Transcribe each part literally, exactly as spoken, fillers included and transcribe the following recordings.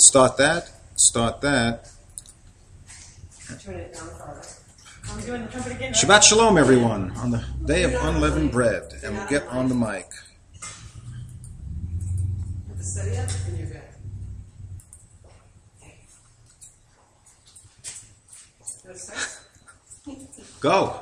start that. Start that. Turn it down further. I'm doing the trumpet again. Shabbat Shalom, everyone, on the day of unleavened bread. And we'll get on the mic. Steady up and you're good. Go.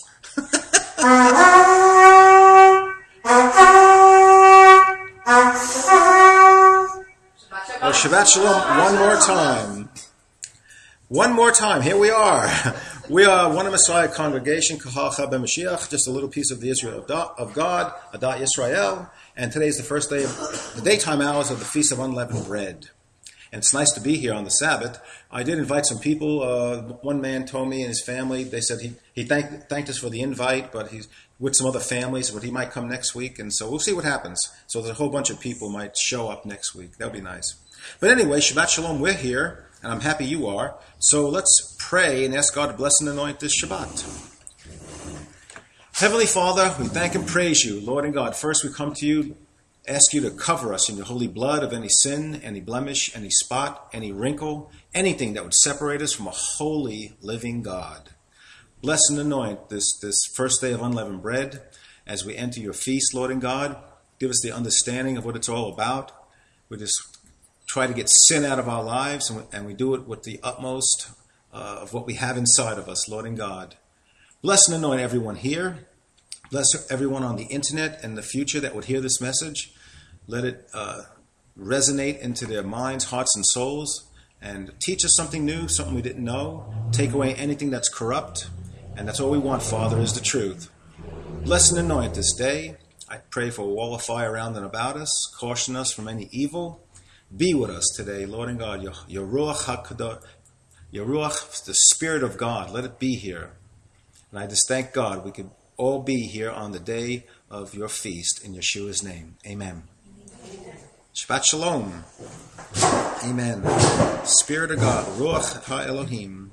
Well, Shabbat Shalom one more time. One more time. Here we are. We are One Messiah Congregation, Kahal Chabad Mashiach, just a little piece of the Israel of God, Adat Yisrael. And today's the first day of the daytime hours of the Feast of Unleavened Bread. And it's nice to be here on the Sabbath. I did invite some people. Uh, one man told me and his family, they said he, he thanked, thanked us for the invite, but he's with some other families, but he might come next week. And so we'll see what happens. So there's a whole bunch of people might show up next week. That'll be nice. But anyway, Shabbat Shalom, we're here, and I'm happy you are. So let's pray and ask God to bless and anoint this Shabbat. Heavenly Father, we thank and praise you, Lord and God. First, we come to you, ask you to cover us in your holy blood of any sin, any blemish, any spot, any wrinkle, anything that would separate us from a holy, living God. Bless and anoint this, this first day of unleavened bread as we enter your feast, Lord and God. Give us the understanding of what it's all about. We just try to get sin out of our lives, and we, and we do it with the utmost uh, of what we have inside of us, Lord and God. Bless and anoint everyone here. Bless everyone on the internet and the future that would hear this message. Let it uh, resonate into their minds, hearts, and souls, and teach us something new, something we didn't know. Take away anything that's corrupt, and that's all we want, Father, is the truth. Bless and anoint this day. I pray for a wall of fire around and about us, caution us from any evil. Be with us today, Lord and God. Your, your Ruach HaKadosh, your Ruach, the Spirit of God, let it be here. And I just thank God we could all be here on the day of your feast in Yeshua's name. Amen. Amen. Shabbat Shalom. Amen. Spirit of God, Ruach HaElohim.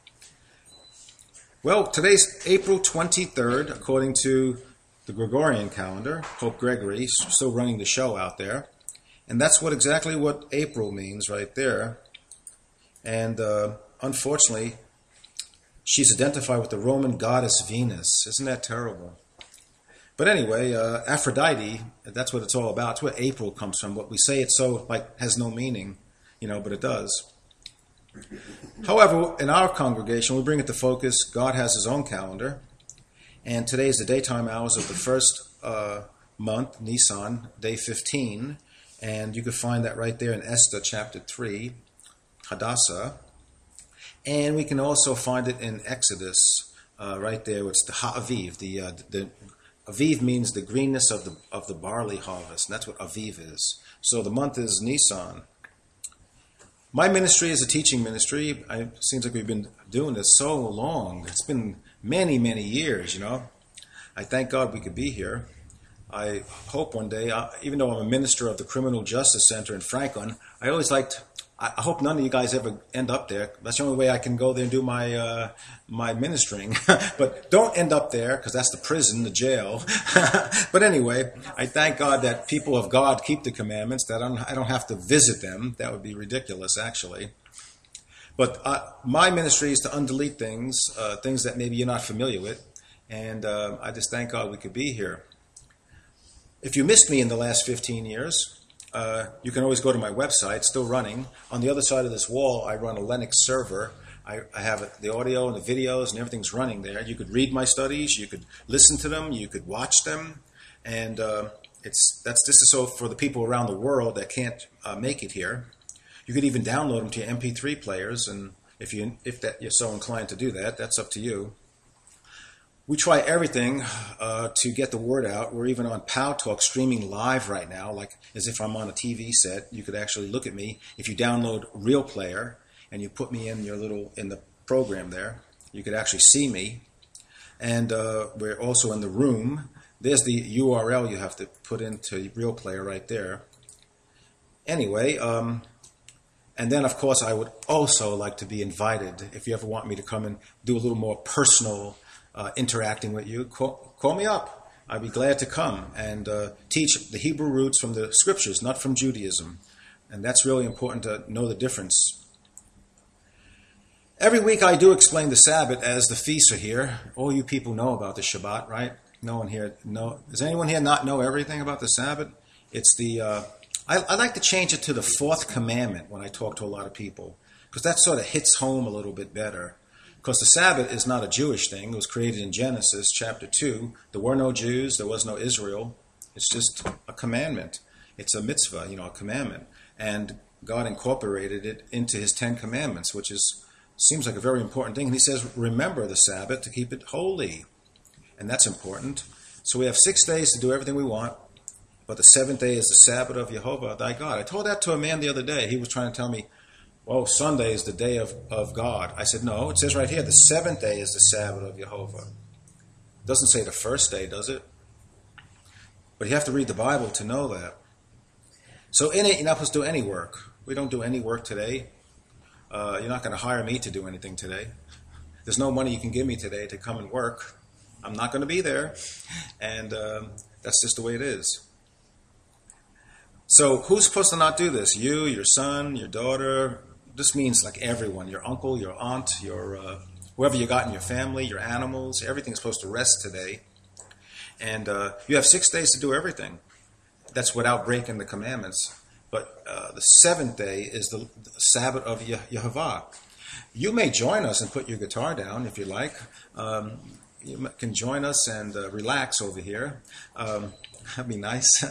Well, today's April twenty-third, according to the Gregorian calendar. Pope Gregory, still running the show out there. And that's what exactly what April means right there. And uh, unfortunately, she's identified with the Roman goddess Venus. Isn't that terrible? But anyway, uh, Aphrodite, that's what it's all about. It's where April comes from. What we say it so like has no meaning, you know, but it does. However, in our congregation, we bring it to focus. God has his own calendar. And today is the daytime hours of the first uh, month, Nisan, day fifteen. And you can find that right there in Esther chapter three, Hadassah. And we can also find it in Exodus, uh, right there. It's the Ha'aviv. The, uh, the Aviv means the greenness of the of the barley harvest. And that's what Aviv is. So the month is Nisan. My ministry is a teaching ministry. I, it seems like we've been doing this so long. It's been many, many years, you know. I thank God we could be here. I hope one day, uh, even though I'm a minister of the Criminal Justice Center in Franklin, I always liked, I, I hope none of you guys ever end up there. That's the only way I can go there and do my uh, my ministering. But don't end up there, because that's the prison, the jail. But anyway, I thank God that people of God keep the commandments, that I don't, I don't have to visit them. That would be ridiculous, actually. But uh, my ministry is to undelete things, uh, things that maybe you're not familiar with. And uh, I just thank God we could be here. If you missed me in the last fifteen years, uh, you can always go to my website, it's still running. On the other side of this wall, I run a Linux server. I, I have the audio and the videos and everything's running there. You could read my studies, you could listen to them, you could watch them. And uh, it's that's this is so for the people around the world that can't uh, make it here. You could even download them to your M P three players, and if you if that you're so inclined to do that, that's up to you. We try everything uh, to get the word out. We're even on Pow Talk streaming live right now, like as if I'm on a T V set. You could actually look at me. If you download Real Player and you put me in your little in the program there, you could actually see me. And uh, we're also in the room. There's the U R L you have to put into Real Player right there. Anyway, um, and then of course I would also like to be invited. If you ever want me to come and do a little more personal Uh, interacting with you, call, call me up. I'd be glad to come and uh, teach the Hebrew roots from the scriptures, not from Judaism. And that's really important to know the difference. Every week I do explain the Sabbath as the feasts are here. All you people know about the Shabbat, right? No one here know. Does anyone here not know everything about the Sabbath? It's the, uh, I, I like to change it to the fourth commandment when I talk to a lot of people, because that sort of hits home a little bit better. Because the Sabbath is not a Jewish thing. It was created in Genesis chapter two. There were no Jews. There was no Israel. It's just a commandment. It's a mitzvah, you know, a commandment. And God incorporated it into his Ten Commandments, which is seems like a very important thing. And he says, remember the Sabbath to keep it holy. And that's important. So we have six days to do everything we want. But the seventh day is the Sabbath of Jehovah, thy God. I told that to a man the other day. He was trying to tell me, oh, Sunday is the day of, of God. I said, no, it says right here, the seventh day is the Sabbath of Jehovah. It doesn't say the first day, does it? But you have to read the Bible to know that. So in it, you're not supposed to do any work. We don't do any work today. Uh, you're not going to hire me to do anything today. There's no money you can give me today to come and work. I'm not going to be there. And um, that's just the way it is. So who's supposed to not do this? You, your son, your daughter. This means like everyone. Your uncle, your aunt, your uh, whoever you got in your family, your animals. Everything's supposed to rest today. And uh, you have six days to do everything. That's without breaking the commandments. But uh, the seventh day is the, the Sabbath of Ye- Yehovah. You may join us and put your guitar down if you like. Um, you can join us and uh, relax over here. Um, that'd be nice.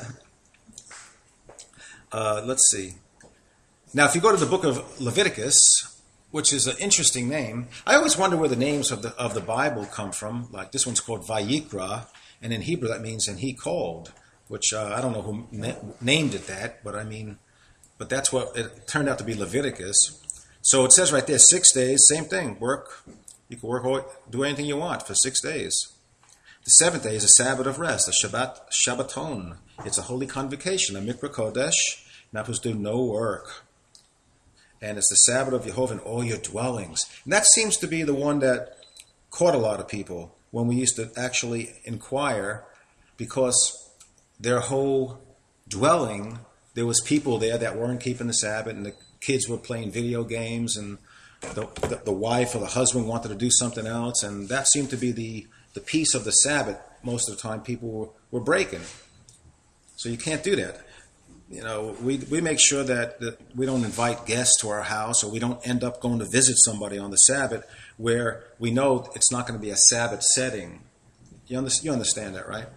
uh, let's see. Now, if you go to the book of Leviticus, which is an interesting name, I always wonder where the names of the of the Bible come from. Like this one's called Vayikra, and in Hebrew that means "and he called." Which uh, I don't know who na- named it that, but I mean, but that's what it turned out to be, Leviticus. So it says right there, six days, same thing, work. You can work, all, do anything you want for six days. The seventh day is a Sabbath of rest, a Shabbat, Shabbaton. It's a holy convocation, a Mikra Kodesh. Not supposed to do no work. And it's the Sabbath of Jehovah in all your dwellings. And that seems to be the one that caught a lot of people when we used to actually inquire, because their whole dwelling, there was people there that weren't keeping the Sabbath, and the kids were playing video games, and the, the, the wife or the husband wanted to do something else, and that seemed to be the, the piece of the Sabbath most of the time people were, were breaking. So you can't do that. You know, we we make sure that, that we don't invite guests to our house, or we don't end up going to visit somebody on the Sabbath where we know it's not going to be a Sabbath setting. You understand, you understand that, right?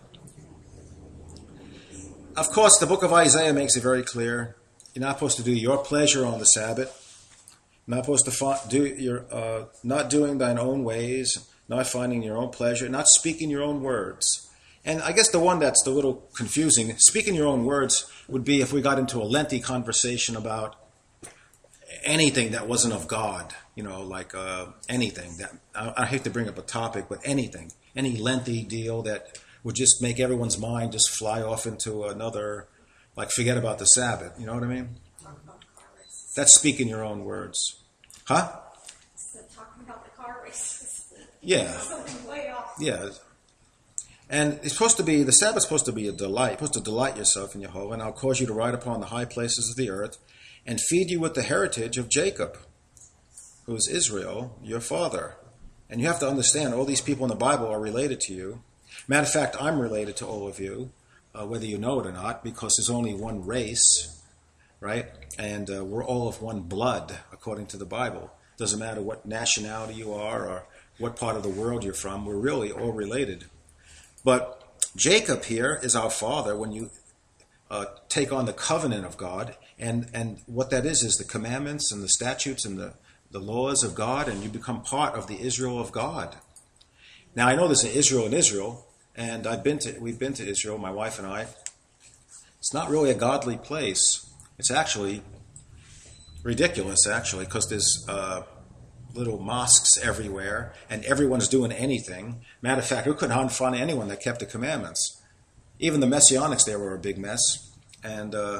Of course, the book of Isaiah makes it very clear. You're not supposed to do your pleasure on the Sabbath. You're not supposed to fi- do your uh, not doing thine own ways, not finding your own pleasure, not speaking your own words. And I guess the one that's a little confusing, speaking your own words, would be if we got into a lengthy conversation about anything that wasn't of God. You know, like uh, anything that I, I hate to bring up a topic, but anything, any lengthy deal that would just make everyone's mind just fly off into another, like forget about the Sabbath. You know what I mean? Talking about the car races. That's speaking your own words. Huh? So talking about the car races. Yeah. Something way off. Yeah. And it's supposed to be, the Sabbath's supposed to be a delight. You're supposed to delight yourself in Jehovah, and I'll cause you to ride upon the high places of the earth and feed you with the heritage of Jacob, who is Israel, your father. And you have to understand, all these people in the Bible are related to you. Matter of fact, I'm related to all of you, uh, whether you know it or not, because there's only one race, right? And uh, we're all of one blood, according to the Bible. Doesn't matter what nationality you are or what part of the world you're from. We're really all related. But Jacob here is our father when you uh, take on the covenant of God. And, and what that is is the commandments and the statutes and the, the laws of God, and you become part of the Israel of God. Now, I know there's an Israel in Israel, and I've been to, we've been to Israel, my wife and I. It's not really a godly place. It's actually ridiculous, actually, because there's uh, little mosques everywhere, and everyone's doing anything. Matter of fact, we couldn't find anyone that kept the commandments. Even the Messianics there were a big mess, and uh,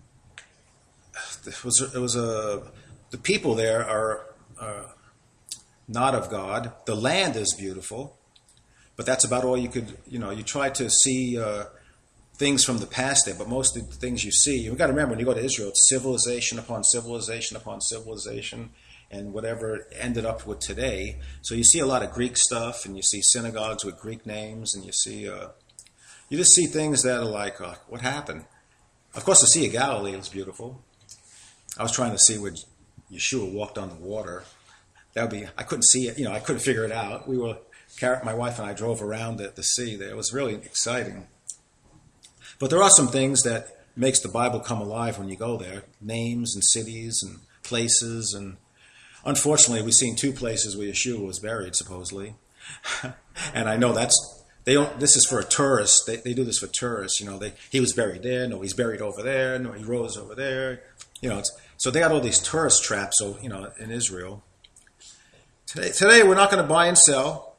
it was it was a the people there are uh, not of God. The land is beautiful. But that's about all you could, you know, you try to see uh, things from the past there, but most of the things you see, you've got to remember when you go to Israel, it's civilization upon civilization upon civilization, and whatever it ended up with today. So you see a lot of Greek stuff, and you see synagogues with Greek names, and you see, uh, you just see things that are like, uh, what happened? Of course, the Sea of Galilee was beautiful. I was trying to see where Yeshua walked on the water. That would be, I couldn't see it, you know, I couldn't figure it out. We were, my wife and I drove around the, the sea there. It was really exciting. But there are some things that makes the Bible come alive when you go there. Names and cities and places. And unfortunately, we've seen two places where Yeshua was buried, supposedly. And I know that's, they don't, this is for a tourist. They, they do this for tourists. You know, they, he was buried there. No, he's buried over there. No, he rose over there. You know, it's, so they got all these tourist traps, so, you know, in Israel. Today, today we're not going to buy and sell.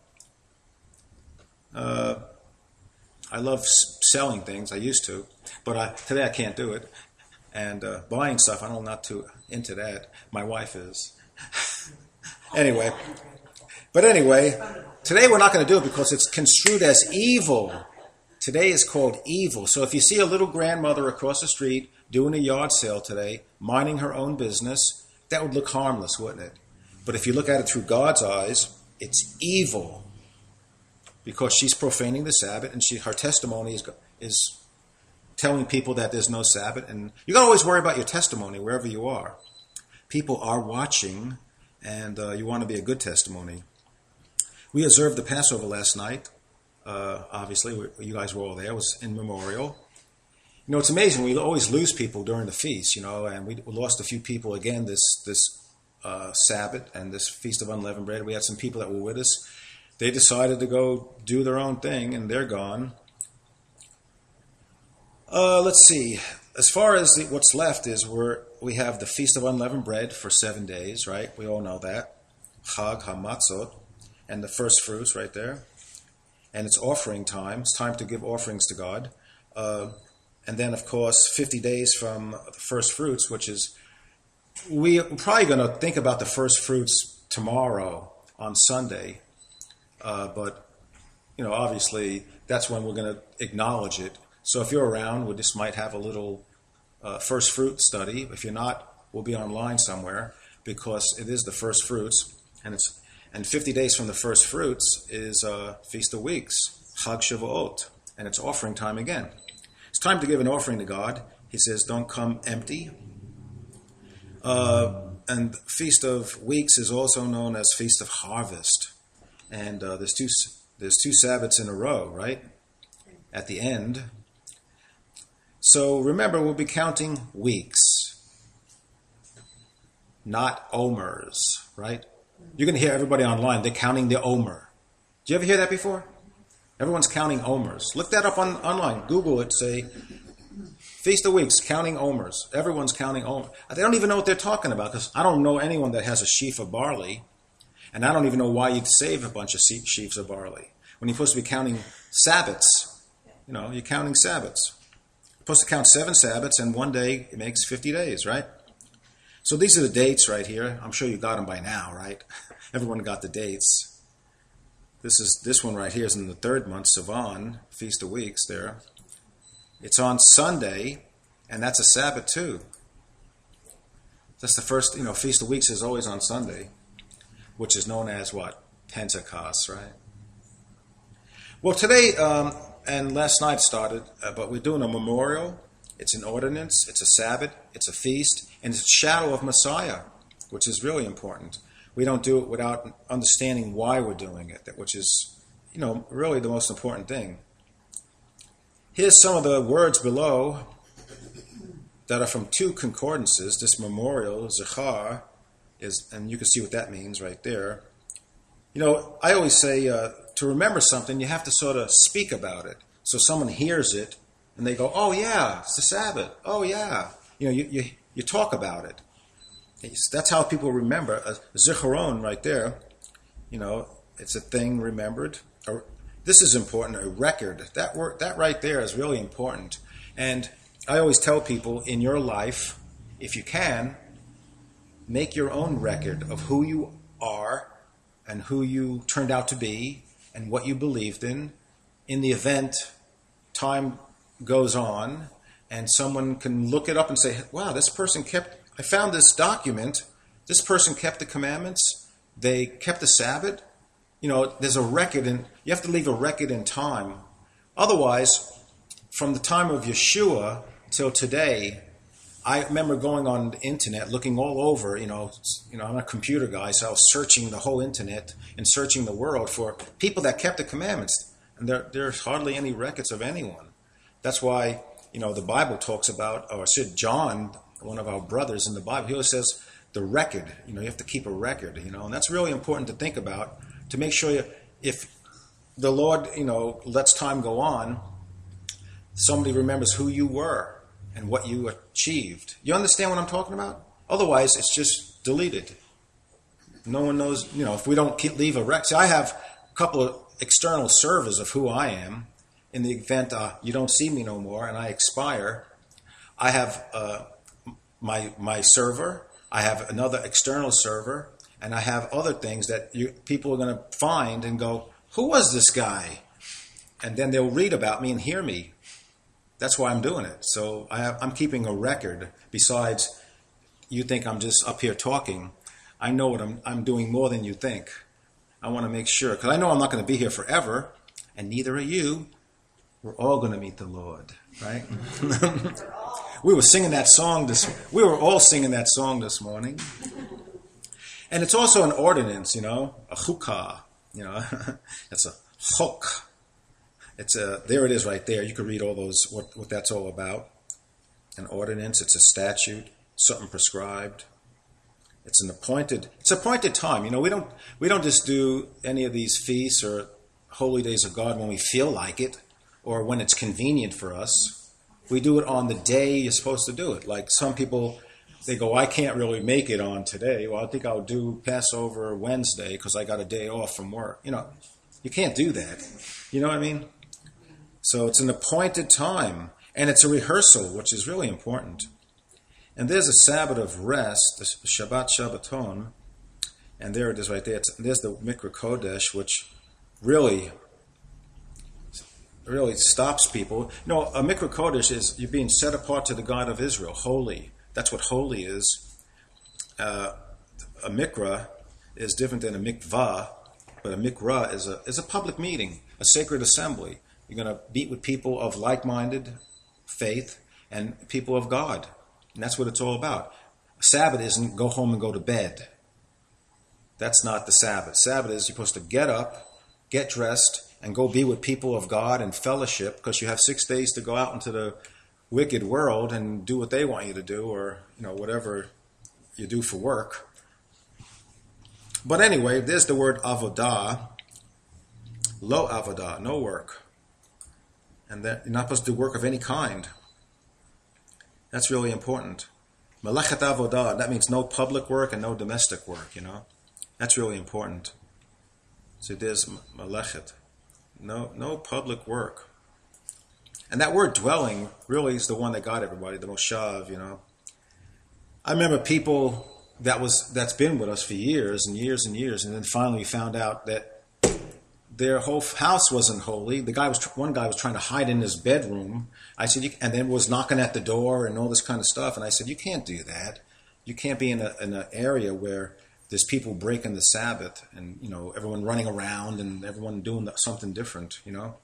Uh, I love selling things. I used to, but I, today I can't do it. And uh, buying stuff, I'm not too into that. My wife is. Anyway, but anyway, today we're not going to do it because it's construed as evil. Today is called evil. So if you see a little grandmother across the street doing a yard sale today, minding her own business, that would look harmless, wouldn't it? But if you look at it through God's eyes, it's evil. Because she's profaning the Sabbath, and she her testimony is is telling people that there's no Sabbath. And you got to always worry about your testimony wherever you are. People are watching, and uh, you want to be a good testimony. We observed the Passover last night. Uh, obviously, we, you guys were all there. It was in memorial. You know, it's amazing. We always lose people during the feast, you know, and we lost a few people again this this uh, Sabbath and this Feast of Unleavened Bread. We had some people that were with us. They decided to go do their own thing, and they're gone. Uh, let's see. As far as the, what's left is we're, we have the Feast of Unleavened Bread for seven days, right? We all know that. Chag HaMatzot, and the first fruits right there. And it's offering time. It's time to give offerings to God. Uh, and then, of course, fifty days from the first fruits, which is, we're probably going to think about the first fruits tomorrow on Sunday. Uh, but, you know, obviously, that's when we're going to acknowledge it. So if you're around, we just might have a little uh, first fruit study. If you're not, we'll be online somewhere because it is the first fruits. And it's and fifty days from the first fruits is uh, Feast of Weeks, Chag Shavuot, and it's offering time again. It's time to give an offering to God. He says, don't come empty. Uh, and Feast of Weeks is also known as Feast of Harvest. And uh, there's two there's two Sabbaths in a row, right? At the end. So remember, we'll be counting weeks, not omers, right? You're going to hear everybody online, they're counting the omer. Did you ever hear that before? Everyone's counting omers. Look that up on online. Google it, say, Feast of Weeks, counting omers. Everyone's counting omers. They don't even know what they're talking about because I don't know anyone that has a sheaf of barley. And I don't even know why you'd save a bunch of sheaves of barley. When you're supposed to be counting Sabbaths, you know, you're counting Sabbaths. You're supposed to count seven Sabbaths, and one day it makes fifty days, right? So these are the dates right here. I'm sure you got them by now, right? Everyone got the dates. This is this one right here is in the third month, Sivan, Feast of Weeks there. It's on Sunday, and that's a Sabbath too. That's the first, you know, Feast of Weeks is always on Sunday, which is known as what? Pentecost, right? Well, today um, and last night started, uh, but we're doing a memorial. It's an ordinance, it's a Sabbath, it's a feast, and it's a shadow of Messiah, which is really important. We don't do it without understanding why we're doing it, which is, you know, really the most important thing. Here's some of the words below that are from two concordances. This memorial, Zechar, is, and you can see what that means right there. You know, I always say uh, to remember something, you have to sort of speak about it. So someone hears it, and they go, oh yeah, it's the Sabbath. Oh yeah. You know, you, you, you talk about it. It's, that's how people remember. A Zicharon right there, you know, it's a thing remembered. A, this is important, a record. That word, that right there is really important. And I always tell people, in your life, if you can, make your own record of who you are and who you turned out to be and what you believed in. In the event time goes on, and someone can look it up and say, wow, this person kept, I found this document, this person kept the commandments, they kept the Sabbath. You know, there's a record, and you have to leave a record in time. Otherwise, from the time of Yeshua till today, I remember going on the internet, looking all over, you know, you know, I'm a computer guy, so I was searching the whole internet and searching the world for people that kept the commandments. And there, there's hardly any records of anyone. That's why, you know, the Bible talks about, or Sid John, one of our brothers in the Bible, he always says the record, you know, you have to keep a record, you know, and that's really important to think about, to make sure you, if the Lord, you know, lets time go on, somebody remembers who you were and what you achieved. You understand what I'm talking about? Otherwise, it's just deleted. No one knows, you know, if we don't keep, leave a record. See, I have a couple of external servers of who I am. In the event uh, you don't see me no more and I expire, I have uh, my my server, I have another external server, and I have other things that you, people are going to find and go, who was this guy? And then they'll read about me and hear me. That's why I'm doing it. So I have, I'm keeping a record. Besides, you think I'm just up here talking. I know what I'm, I'm doing more than you think. I want to make sure, because I know I'm not going to be here forever, and neither are you. We're all going to meet the Lord, right? We were singing that song this. We were all singing that song this morning, and it's also an ordinance, you know, a chukah. You know, it's a chok. It's a, there it is right there. You can read all those, what, what that's all about. An ordinance, it's a statute, something prescribed. It's an appointed, it's appointed time. You know, we don't, we don't just do any of these feasts or holy days of God when we feel like it or when it's convenient for us. We do it on the day you're supposed to do it. Like some people, they go, I can't really make it on today. Well, I think I'll do Passover Wednesday because I got a day off from work. You know, you can't do that. You know what I mean? So it's an appointed time, and it's a rehearsal, which is really important. And there's a Sabbath of rest, the Shabbat Shabbaton, and there it is right there. It's, there's the Mikra Kodesh, which really, really stops people. You know, a Mikra Kodesh is you're being set apart to the God of Israel, holy. That's what holy is. Uh, a Mikra is different than a mikvah, but a Mikra is a is a public meeting, a sacred assembly. You're going to meet with people of like-minded faith and people of God. And that's what it's all about. Sabbath isn't go home and go to bed. That's not the Sabbath. Sabbath is you're supposed to get up, get dressed, and go be with people of God and fellowship, because you have six days to go out into the wicked world and do what they want you to do, or you know whatever you do for work. But anyway, there's the word avodah. Lo avodah, no work. And that you're not supposed to do work of any kind. That's really important. Melechet avodah, that means no public work and no domestic work, you know. That's really important. So there's melechet. No, no public work. And that word dwelling really is the one that got everybody, the moshav, you know. I remember people that was that's been with us for years and years and years, and then finally we found out that their whole house wasn't holy. The guy was one guy was trying to hide in his bedroom. I said, you, and then was knocking at the door and all this kind of stuff. And I said, you can't do that. You can't be in a in an area where there's people breaking the Sabbath and you know everyone running around and everyone doing something different. You know,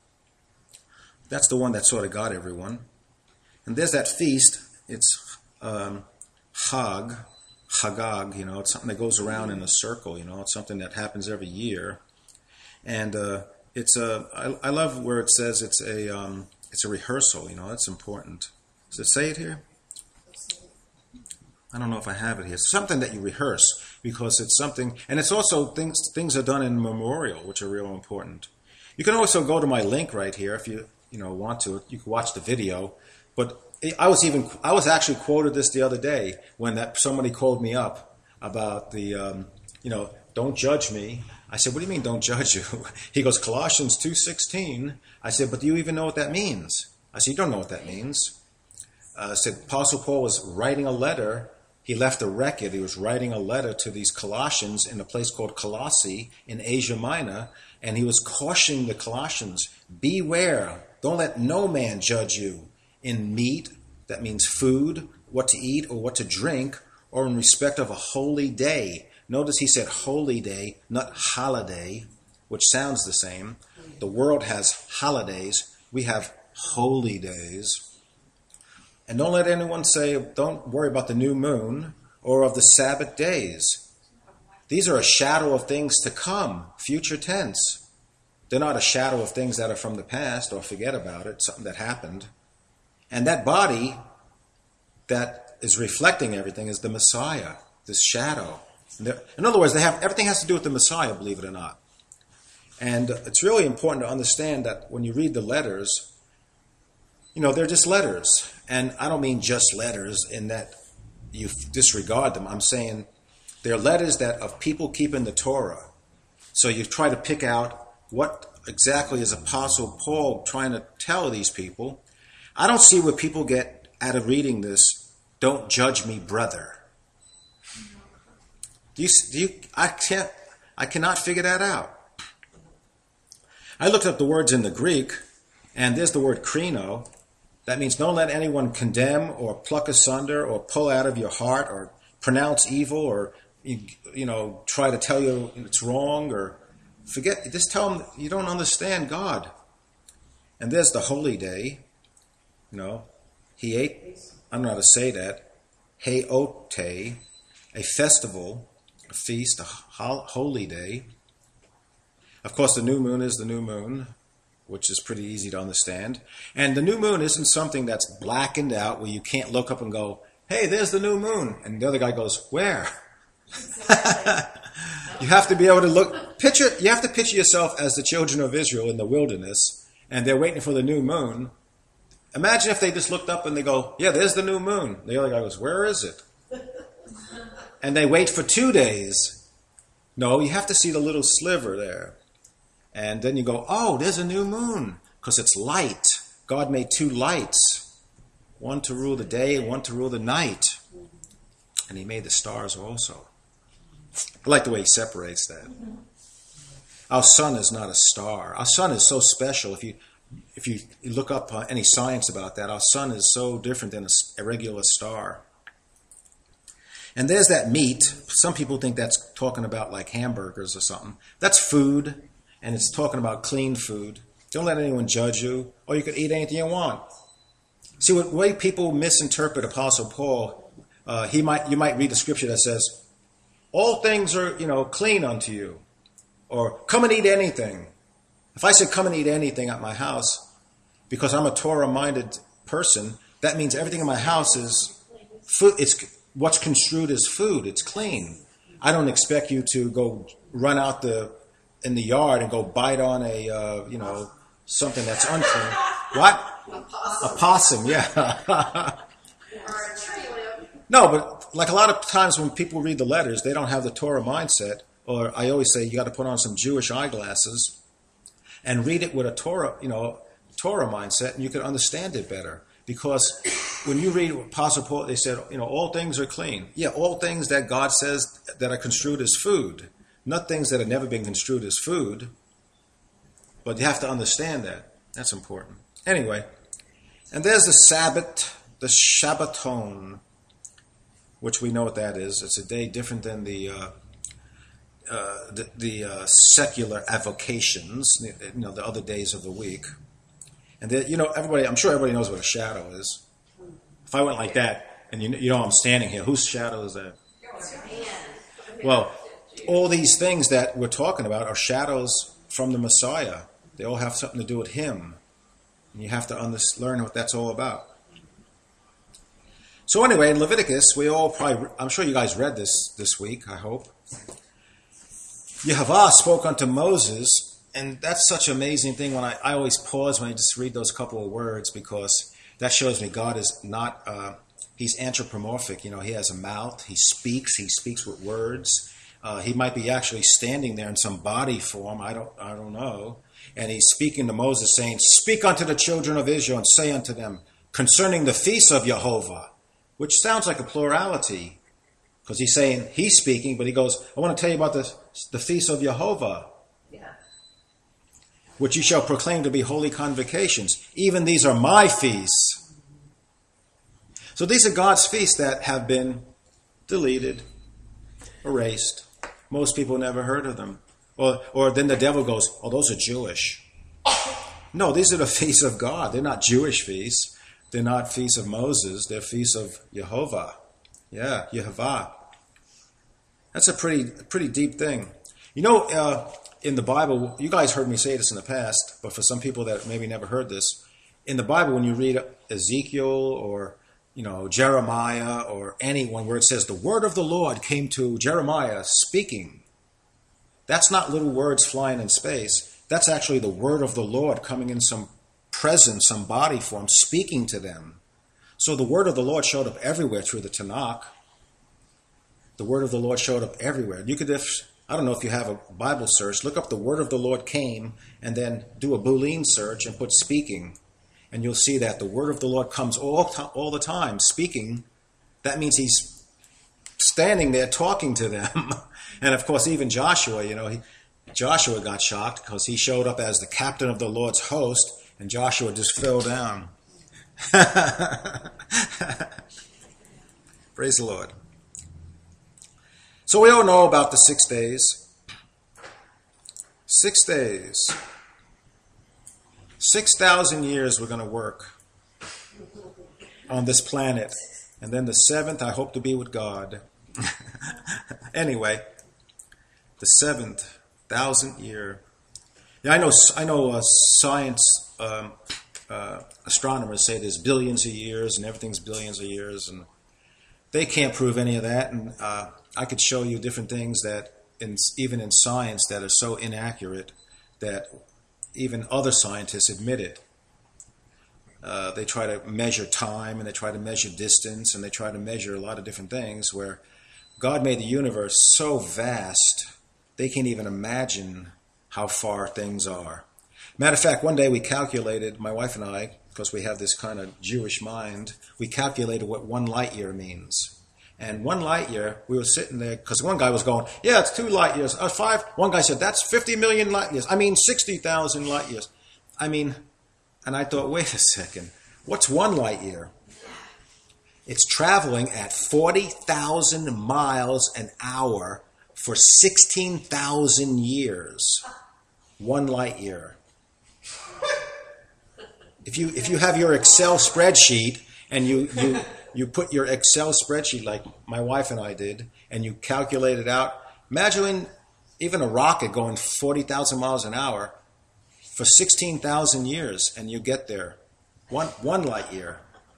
that's the one that sort of got everyone. And there's that feast. It's um, Chag, Chagag. You know, it's something that goes around in a circle. You know, it's something that happens every year. And uh, it's a. I, I love where it says it's a. Um, it's a rehearsal. You know, that's important. Does it say it here? I don't know if I have it here. It's something that you rehearse because it's something, and it's also things. Things are done in memorial, which are real important. You can also go to my link right here if you you know want to. You can watch the video. But I was even. I was actually quoted this the other day when that somebody called me up about the. Um, you know, don't judge me. I said, what do you mean, don't judge you? He goes, Colossians two sixteen. I said, but do you even know what that means? I said, you don't know what that means. Uh, I said, Apostle Paul was writing a letter. He left a record. He was writing a letter to these Colossians in a place called Colossae in Asia Minor. And he was cautioning the Colossians, beware don't let no man judge you in meat, that means food, what to eat or what to drink, or in respect of a holy day. Notice he said holy day, not holiday, which sounds the same. The world has holidays. We have holy days. And don't let anyone say, don't worry about the new moon or of the Sabbath days. These are a shadow of things to come, future tense. They're not a shadow of things that are from the past or forget about it, something that happened. And that body that is reflecting everything is the Messiah, this shadow. In other words, they have everything has to do with the Messiah, believe it or not. And it's really important to understand that when you read the letters, you know, they're just letters. And I don't mean just letters in that you disregard them. I'm saying they're letters that of people keeping the Torah. So you try to pick out what exactly is Apostle Paul trying to tell these people. I don't see what people get out of reading this, don't judge me, brother. Do you, do you, I can't, I cannot figure that out. I looked up the words in the Greek, and there's the word krino. That means don't let anyone condemn or pluck asunder or pull out of your heart or pronounce evil or, you know, try to tell you it's wrong or forget. Just tell them you don't understand God. And there's the holy day. You know, he ate, I don't know how to say that, heote, a festival, a feast, a holy day. Of course, the new moon is the new moon, which is pretty easy to understand. And the new moon isn't something that's blackened out where you can't look up and go, hey, there's the new moon. And the other guy goes, where? You have to be able to look, picture, you have to picture yourself as the children of Israel in the wilderness, and they're waiting for the new moon. Imagine if they just looked up and they go, yeah, there's the new moon. The other guy goes, where is it? And they wait for two days. No, you have to see the little sliver there. And then you go, oh, there's a new moon, because it's light. God made two lights, one to rule the day and one to rule the night. And he made the stars also. I like the way he separates that. Our sun is not a star. Our sun is so special. If you if you look up uh, any science about that, our sun is so different than a, a regular star. And there's that meat. Some people think that's talking about like hamburgers or something. That's food, and it's talking about clean food. Don't let anyone judge you, or you can eat anything you want. See, the way people misinterpret Apostle Paul, uh, he might you might read the scripture that says, all things are, you know, clean unto you, or come and eat anything. If I said come and eat anything at my house, because I'm a Torah-minded person, that means everything in my house is food. It's what's construed as food. It's clean. I don't expect you to go run out the in the yard and go bite on a uh, you know something that's unclean. What? A possum. A possum, yeah. No, but like a lot of times when people read the letters, they don't have the Torah mindset. Or I always say you got to put on some Jewish eyeglasses and read it with a Torah, you know, Torah mindset, and you can understand it better. Because when you read Apostle Paul, they said, you know, all things are clean. Yeah, all things that God says that are construed as food, not things that have never been construed as food. But you have to understand that. That's important. Anyway, and there's the Sabbath, the Shabbaton, which we know what that is. It's a day different than the uh, uh, the, the uh, secular avocations, you know, the other days of the week. And then, you know, everybody, I'm sure everybody knows what a shadow is. If I went like that, and you, you know I'm standing here, whose shadow is that? Well, all these things that we're talking about are shadows from the Messiah. They all have something to do with him. And you have to under, learn what that's all about. So anyway, in Leviticus, we all probably, I'm sure you guys read this this week, I hope. Yehovah spoke unto Moses, and that's such an amazing thing. When I, I always pause when I just read those couple of words, because that shows me God is not, uh, he's anthropomorphic. You know, he has a mouth, he speaks, he speaks with words. Uh, he might be actually standing there in some body form, I don't, I don't know. And he's speaking to Moses, saying, speak unto the children of Israel and say unto them, concerning the feast of Yehovah, which sounds like a plurality, because he's saying he's speaking, but he goes, I want to tell you about the, the feast of Yehovah. Yeah. which you shall proclaim to be holy convocations. Even these are my feasts. So these are God's feasts that have been deleted, erased. Most people never heard of them. Or, or then the devil goes, oh, those are Jewish. No, these are the feasts of God. They're not Jewish feasts. They're not feasts of Moses. They're feasts of Jehovah. Yeah, Yehovah. That's a pretty pretty deep thing. You know, uh, in the Bible, you guys heard me say this in the past, but for some people that maybe never heard this, in the Bible, when you read Ezekiel or, you know, Jeremiah or anyone where it says the word of the Lord came to Jeremiah speaking, that's not little words flying in space. That's actually the word of the Lord coming in some presence, some body form, speaking to them. So the word of the Lord showed up everywhere through the Tanakh. The word of the Lord showed up everywhere. You could, if, I don't know if you have a Bible search, look up the word of the Lord came and then do a Boolean search and put speaking. And you'll see that the word of the Lord comes all, all the time, speaking. That means he's standing there talking to them. And of course, even Joshua, you know, he, Joshua got shocked because he showed up as the captain of the Lord's host, and Joshua just fell down. Praise the Lord. So we all know about the six days. Six days. Six thousand years we're going to work on this planet. And then the seventh, I hope to be with God. Anyway, the seventh thousand year. Yeah, I know. I know. Uh, science um, uh, astronomers say there's billions of years, and everything's billions of years, and they can't prove any of that. And uh, I could show you different things that, in, even in science, that are so inaccurate that even other scientists admit it. Uh, they try to measure time, and they try to measure distance, and they try to measure a lot of different things. Where God made the universe so vast, they can't even imagine how far things are. Matter of fact, one day we calculated, my wife and I, because we have this kind of Jewish mind, we calculated what one light year means. And one light year, we were sitting there, because one guy was going, yeah, it's two light years. Uh, five. One guy said, that's fifty million light years. I mean, sixty thousand light years. I mean, and I thought, wait a second, what's one light year? It's traveling at forty thousand miles an hour for sixteen thousand years. One light year. If you if you have your Excel spreadsheet and you, you, you put your Excel spreadsheet like my wife and I did, and you calculate it out, imagine even a rocket going forty thousand miles an hour for sixteen thousand years, and you get there. One, one light year.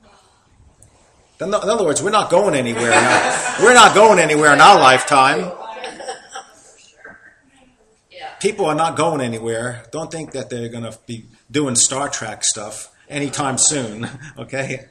In other words, we're not going anywhere. Now. We're not going anywhere in our lifetime. People are not going anywhere. Don't think that they're going to be doing Star Trek stuff anytime soon. Okay?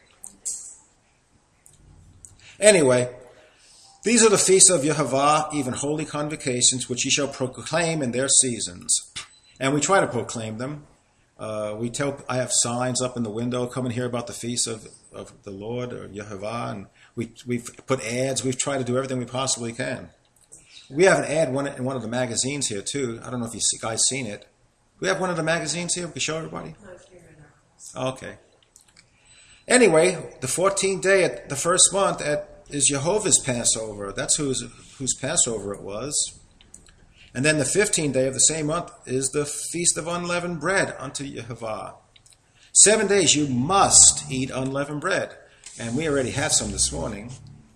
Anyway, these are the feasts of Yehovah, even holy convocations, which ye shall proclaim in their seasons. And we try to proclaim them. Uh, we tell. I have signs up in the window. Come and hear about the feasts of, of the Lord or Yehovah, and we we've put ads. We've tried to do everything we possibly can. We have an ad one in one of the magazines here too. I don't know if you guys seen it. We have one of the magazines here. We can show everybody. Okay. Anyway, the fourteenth day at the first month at is Jehovah's Passover. That's whose whose Passover it was. And then the fifteenth day of the same month is the Feast of Unleavened Bread unto Yehovah. Seven days you must eat unleavened bread. And we already had some this morning.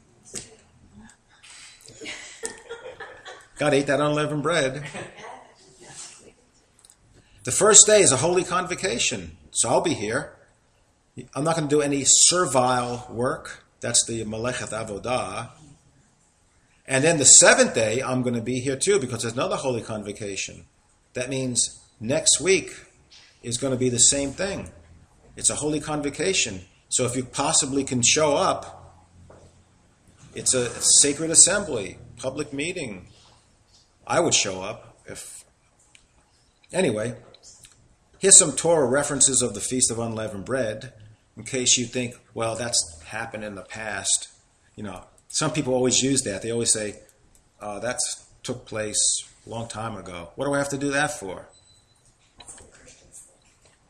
Got to eat that unleavened bread. The first day is a holy convocation. So I'll be here. I'm not going to do any servile work. That's the Melechet Avodah. And then the seventh day, I'm going to be here too because there's another holy convocation. That means next week is going to be the same thing. It's a holy convocation. So if you possibly can show up, it's a, a sacred assembly, public meeting. I would show up if... Anyway, here's some Torah references of the Feast of Unleavened Bread in case you think, well, that's happened in the past. You know, some people always use that. They always say, uh, that took place a long time ago. What do I have to do that for?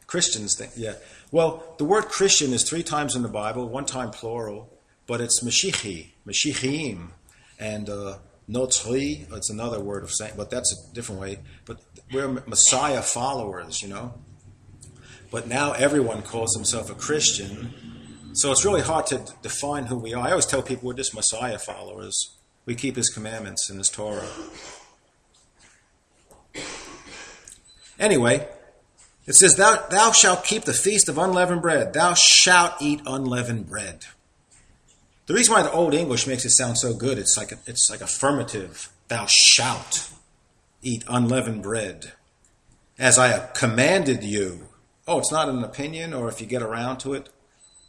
Christians think, yeah. Well, the word Christian is three times in the Bible, one time plural, but it's Mashichi, Mashichim, and uh, Notzri, it's another word of saying, but that's a different way. But we're Messiah followers, you know. But now everyone calls himself a Christian, so it's really hard to define who we are. I always tell people we're just Messiah followers. We keep his commandments and his Torah. Anyway, it says, thou, thou shalt keep the feast of unleavened bread. Thou shalt eat unleavened bread. The reason why the Old English makes it sound so good, it's like a, it's like affirmative. Thou shalt eat unleavened bread, as I have commanded you. Oh, it's not an opinion, or if you get around to it.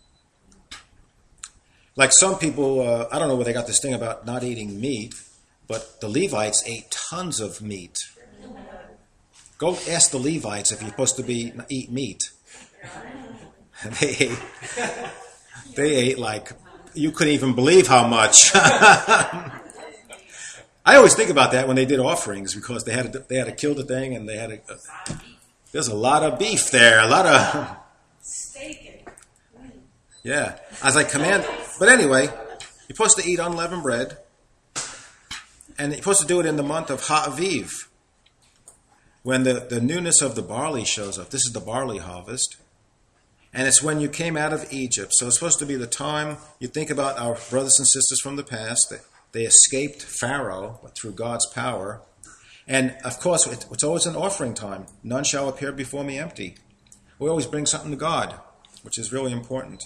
Like some people, uh, I don't know where they got this thing about not eating meat, but the Levites ate tons of meat. Go ask the Levites if you're supposed to be eat meat. They ate, they ate like, you couldn't even believe how much. I always think about that when they did offerings, because they had to, they had to kill the thing, and they had to, uh, there's a lot of beef there, a lot of Steak. yeah. As I command, but anyway, you're supposed to eat unleavened bread, and you're supposed to do it in the month of Ha'aviv, when the, the newness of the barley shows up. This is the barley harvest. And it's when you came out of Egypt. So it's supposed to be the time you think about our brothers and sisters from the past. That they escaped Pharaoh through God's power. And of course, it, it's always an offering time. None shall appear before me empty. We always bring something to God, which is really important.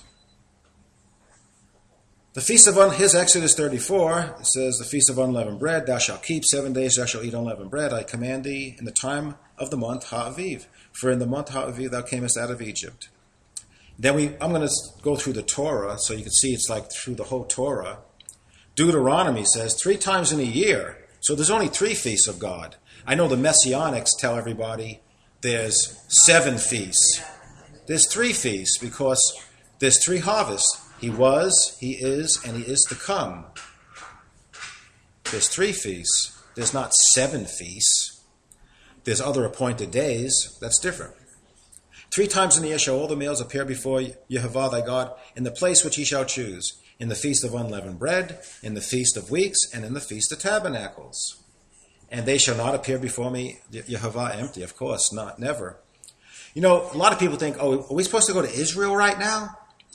The feast of un- his Exodus thirty-four, it says, the feast of unleavened bread, thou shalt keep seven days, thou shalt eat unleavened bread. I command thee in the time of the month Ha'aviv, for in the month Ha'aviv thou camest out of Egypt. Then we, I'm going to go through the Torah, so you can see it's like through the whole Torah. Deuteronomy says three times in a year, so there's only three feasts of God. I know the Messianics tell everybody there's seven feasts. There's three feasts because there's three harvests. He was, he is, and he is to come. There's three feasts. There's not seven feasts. There's other appointed days. That's different. Three times in the year shall all the males appear before Yehovah thy God in the place which he shall choose, in the feast of unleavened bread, in the feast of weeks, and in the feast of tabernacles. And they shall not appear before me, Yehovah, empty. Of course, not, never. You know, a lot of people think, oh, are we supposed to go to Israel right now?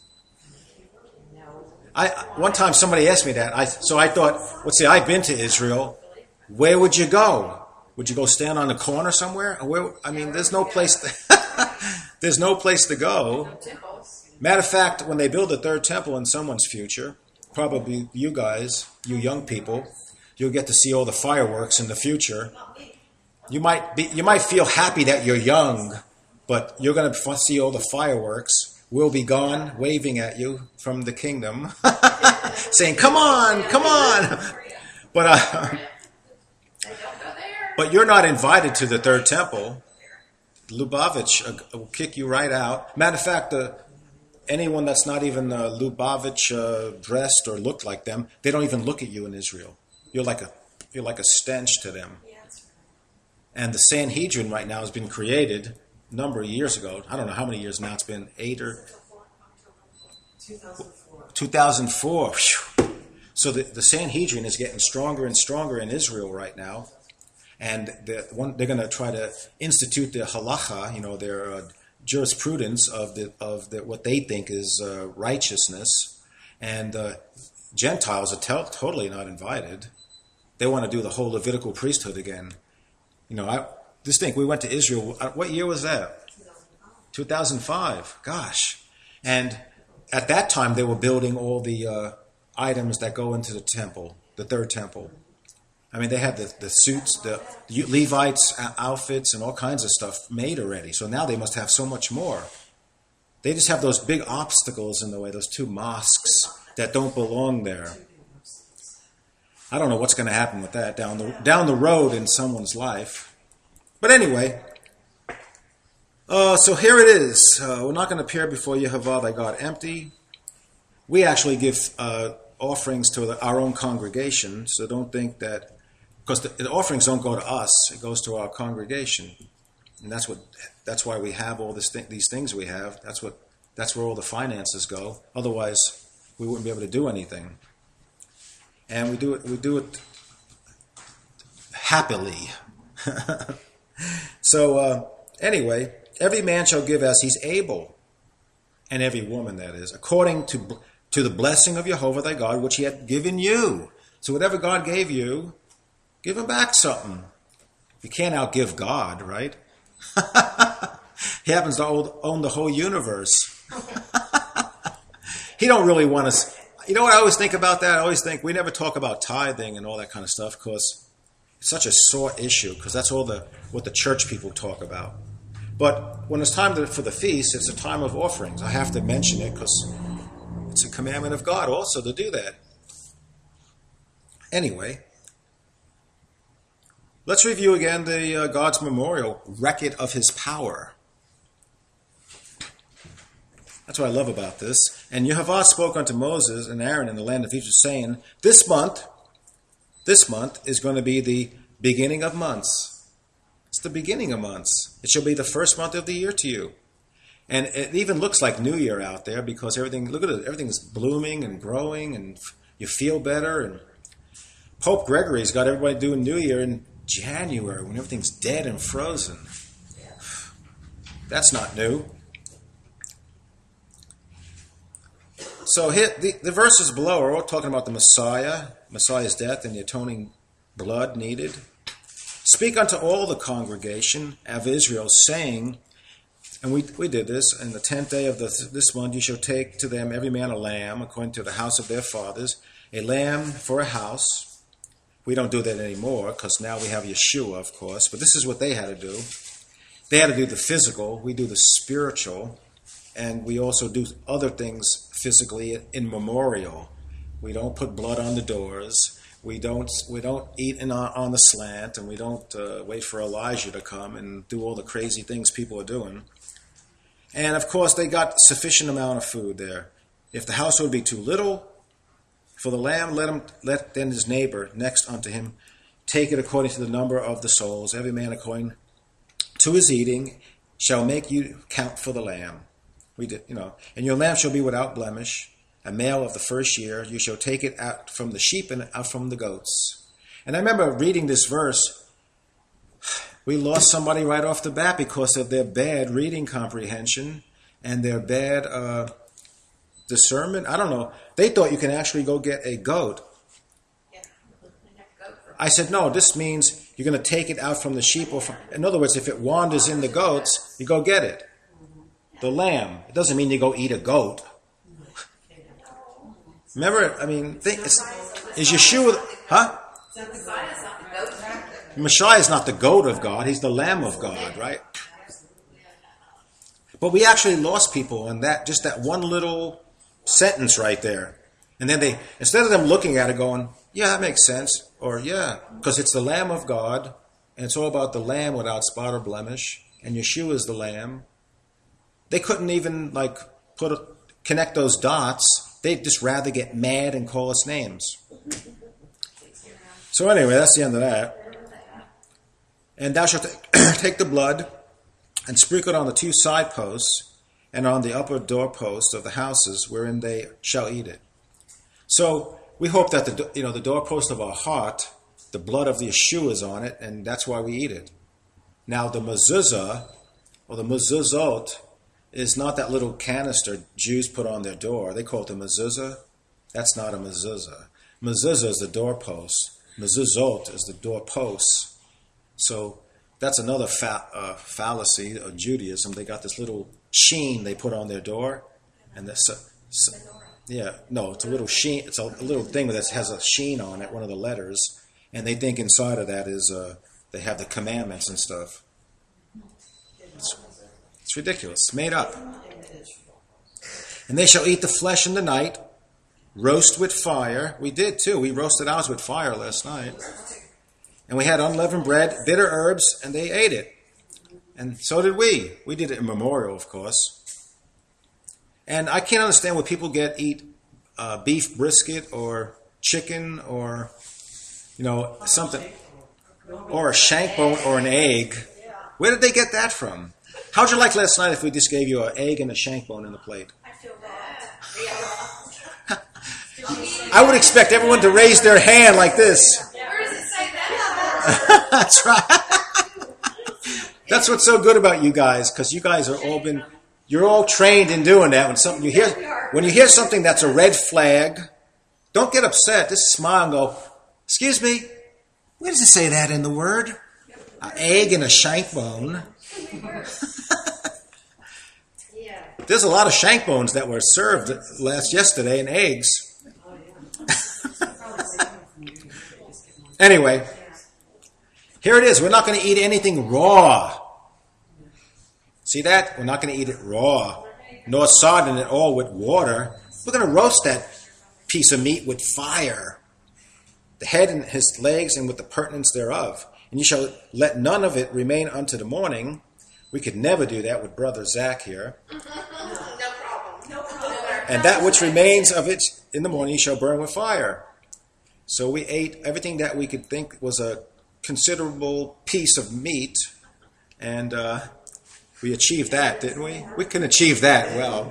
I, one time somebody asked me that, I, so I thought, well, see, I've been to Israel. Where would you go? Would you go stand on the corner somewhere? Where, I mean, there's no place. To, there's no place to go. Matter of fact, when they build a third temple in someone's future, probably you guys, you young people, you'll get to see all the fireworks in the future. You might be, you might feel happy that you're young, but you're going to see all the fireworks. We'll be gone, waving at you from the kingdom, saying, "Come on, come on!" But uh, but you're not invited to the third temple. Lubavitch will kick you right out. Matter of fact, uh, anyone that's not even uh, Lubavitch uh, dressed or looked like them, they don't even look at you in Israel. You're like a you're like a stench to them. And the Sanhedrin right now has been created a number of years ago. I don't know how many years now. It's been eight or two thousand four. So the, the Sanhedrin is getting stronger and stronger in Israel right now. And they're, one, they're going to try to institute the halacha, you know, their uh, jurisprudence of the of the, what they think is uh, righteousness. And uh, Gentiles are tel- totally not invited. They want to do the whole Levitical priesthood again. You know, I just think we went to Israel. What year was that? two thousand five. Gosh. And at that time, they were building all the uh, items that go into the temple, the third temple. I mean, they had the, the suits, the Levites' outfits, and all kinds of stuff made already. So now they must have so much more. They just have those big obstacles in the way, those two mosques that don't belong there. I don't know what's going to happen with that down the down the road in someone's life. But anyway, uh, so here it is. Uh, we're not going to appear before Yehovah thy God empty. We actually give uh, offerings to the, our own congregation, so don't think that, because the, the offerings don't go to us, it goes to our congregation. And that's what that's why we have all this th- these things we have. That's what that's where all the finances go. Otherwise, we wouldn't be able to do anything. And we do it we do it happily. So uh, anyway, every man shall give as he's able, and every woman, that is, according to to the blessing of Jehovah thy God, which he had given you. So whatever God gave you, give him back something. You can't outgive God, right? He happens to own the whole universe. He don't really want us. You know what I always think about that? I always think we never talk about tithing and all that kind of stuff because it's such a sore issue, because that's all the what the church people talk about. But when it's time to, for the feast, it's a time of offerings. I have to mention it because it's a commandment of God also to do that. Anyway, let's review again the uh, God's memorial, record of his power. That's what I love about this. And Yehovah spoke unto Moses and Aaron in the land of Egypt, saying, This month, this month is going to be the beginning of months. It's the beginning of months. It shall be the first month of the year to you. And it even looks like New Year out there because everything, look at it, everything's blooming and growing and you feel better. And Pope Gregory's got everybody doing New Year in January when everything's dead and frozen. That's not new. So here, the, the verses below are all talking about the Messiah, Messiah's death and the atoning blood needed. Speak unto all the congregation of Israel, saying, and we we did this, in the tenth day of the, this month you shall take to them every man a lamb, according to the house of their fathers, a lamb for a house. We don't do that anymore, because now we have Yeshua, of course, but this is what they had to do. They had to do the physical, we do the spiritual, and we also do other things physically in memorial. We don't put blood on the doors. We don't we don't eat in on, on the slant, and we don't uh, wait for Elijah to come and do all the crazy things people are doing. And of course, they got sufficient amount of food there. If the household be too little for the lamb, let him let then his neighbor next unto him take it according to the number of the souls. Every man according to his eating shall make you count for the lamb. We did, you know, and your lamb shall be without blemish, a male of the first year. You shall take it out from the sheep and out from the goats. And I remember reading this verse. We lost somebody right off the bat because of their bad reading comprehension and their bad uh, discernment. I don't know. They thought you can actually go get a goat. I said, no, this means you're going to take it out from the sheep. Or from, in other words, if it wanders in the goats, you go get it. The lamb. It doesn't mean you go eat a goat. Remember, I mean, think, it's, is Yeshua, huh? Messiah is not the goat of God. He's the Lamb of God, right? But we actually lost people in that, just that one little sentence right there. And then they, instead of them looking at it going, yeah, that makes sense. Or, yeah, because it's the Lamb of God. And it's all about the Lamb without spot or blemish. And Yeshua is the Lamb. They couldn't even, like, put a, connect those dots. They'd just rather get mad and call us names. So anyway, that's the end of that. And thou shalt take the blood and sprinkle it on the two side posts and on the upper doorposts of the houses wherein they shall eat it. So we hope that the you know the doorpost of our heart, the blood of the Yeshua is on it, and that's why we eat it. Now the mezuzah, or the mezuzot, is not that little canister Jews put on their door. They call it the mezuzah. That's not a mezuzah. Mezuzah is the doorpost. Mezuzot is the doorposts. So that's another fa- uh, fallacy of Judaism. They got this little sheen they put on their door, and this, uh, so, yeah, no, it's a little sheen. It's a, a little thing that has a sheen on it, one of the letters, and they think inside of that is uh, they have the commandments and stuff. It's, it's ridiculous. It's made up. And they shall eat the flesh in the night, roast with fire. We did too. We roasted ours with fire last night. And we had unleavened bread, bitter herbs, and they ate it. And so did we. We did it in memorial, of course. And I can't understand why people get eat uh, beef brisket or chicken or, you know, something, or a shank bone or an egg. Where did they get that from? How'd you like last night if we just gave you an egg and a shank bone in the plate? I feel bad. I would expect everyone to raise their hand like this. Where does it say that? That's right. That's what's so good about you guys, because you guys are all been, you're all trained in doing that. When something you hear, when you hear something that's a red flag, don't get upset. Just smile and go, "Excuse me, where does it say that in the word? An egg and a shank bone." There's a lot of shank bones that were served last yesterday and eggs. Anyway, here it is. We're not going to eat anything raw. See that? We're not going to eat it raw, nor sodden it all with water. We're going to roast that piece of meat with fire, the head and his legs and with the pertinence thereof. And you shall let none of it remain unto the morning. We could never do that with Brother Zach here. No problem. No problem. And that which remains of it in the morning you shall burn with fire. So we ate everything that we could think was a considerable piece of meat, and uh, we achieved that, didn't we? We can achieve that well.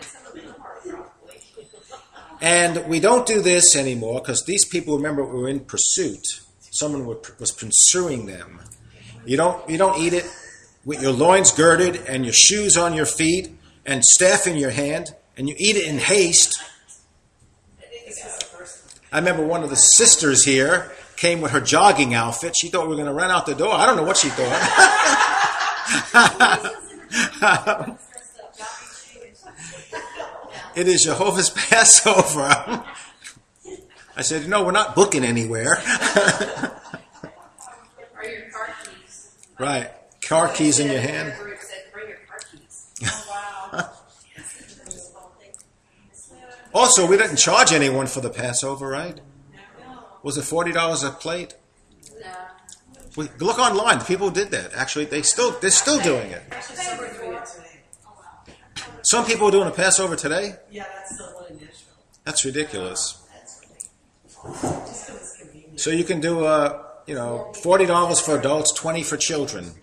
And we don't do this anymore because these people, remember, were in pursuit. Someone was pursuing them. You don't, you don't eat it with your loins girded and your shoes on your feet and staff in your hand, and you eat it in haste. I remember one of the sisters here came with her jogging outfit. She thought we were going to run out the door. I don't know what she thought. It is Jehovah's Passover. I said, no, we're not booking anywhere. Or your car keys. Right. Car keys in your hand. Group said, bring your car keys. Oh, wow. Also, we didn't charge anyone for the Passover, right? Was it forty dollars a plate? No. We, look online. People did that. Actually, they still, they're still doing it. Some people are doing a Passover today? Yeah, that's the one in Nashville. That's ridiculous. That's ridiculous. Just 'cause it's convenient. So you can do, uh, you know, forty dollars for adults, twenty for children.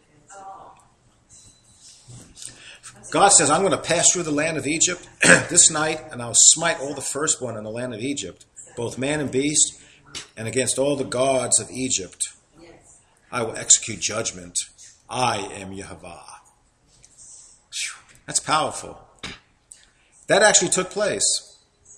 God says, I'm going to pass through the land of Egypt this night, and I'll smite all the firstborn in the land of Egypt, both man and beast, and against all the gods of Egypt. I will execute judgment. I am Yehovah. That's powerful. That actually took place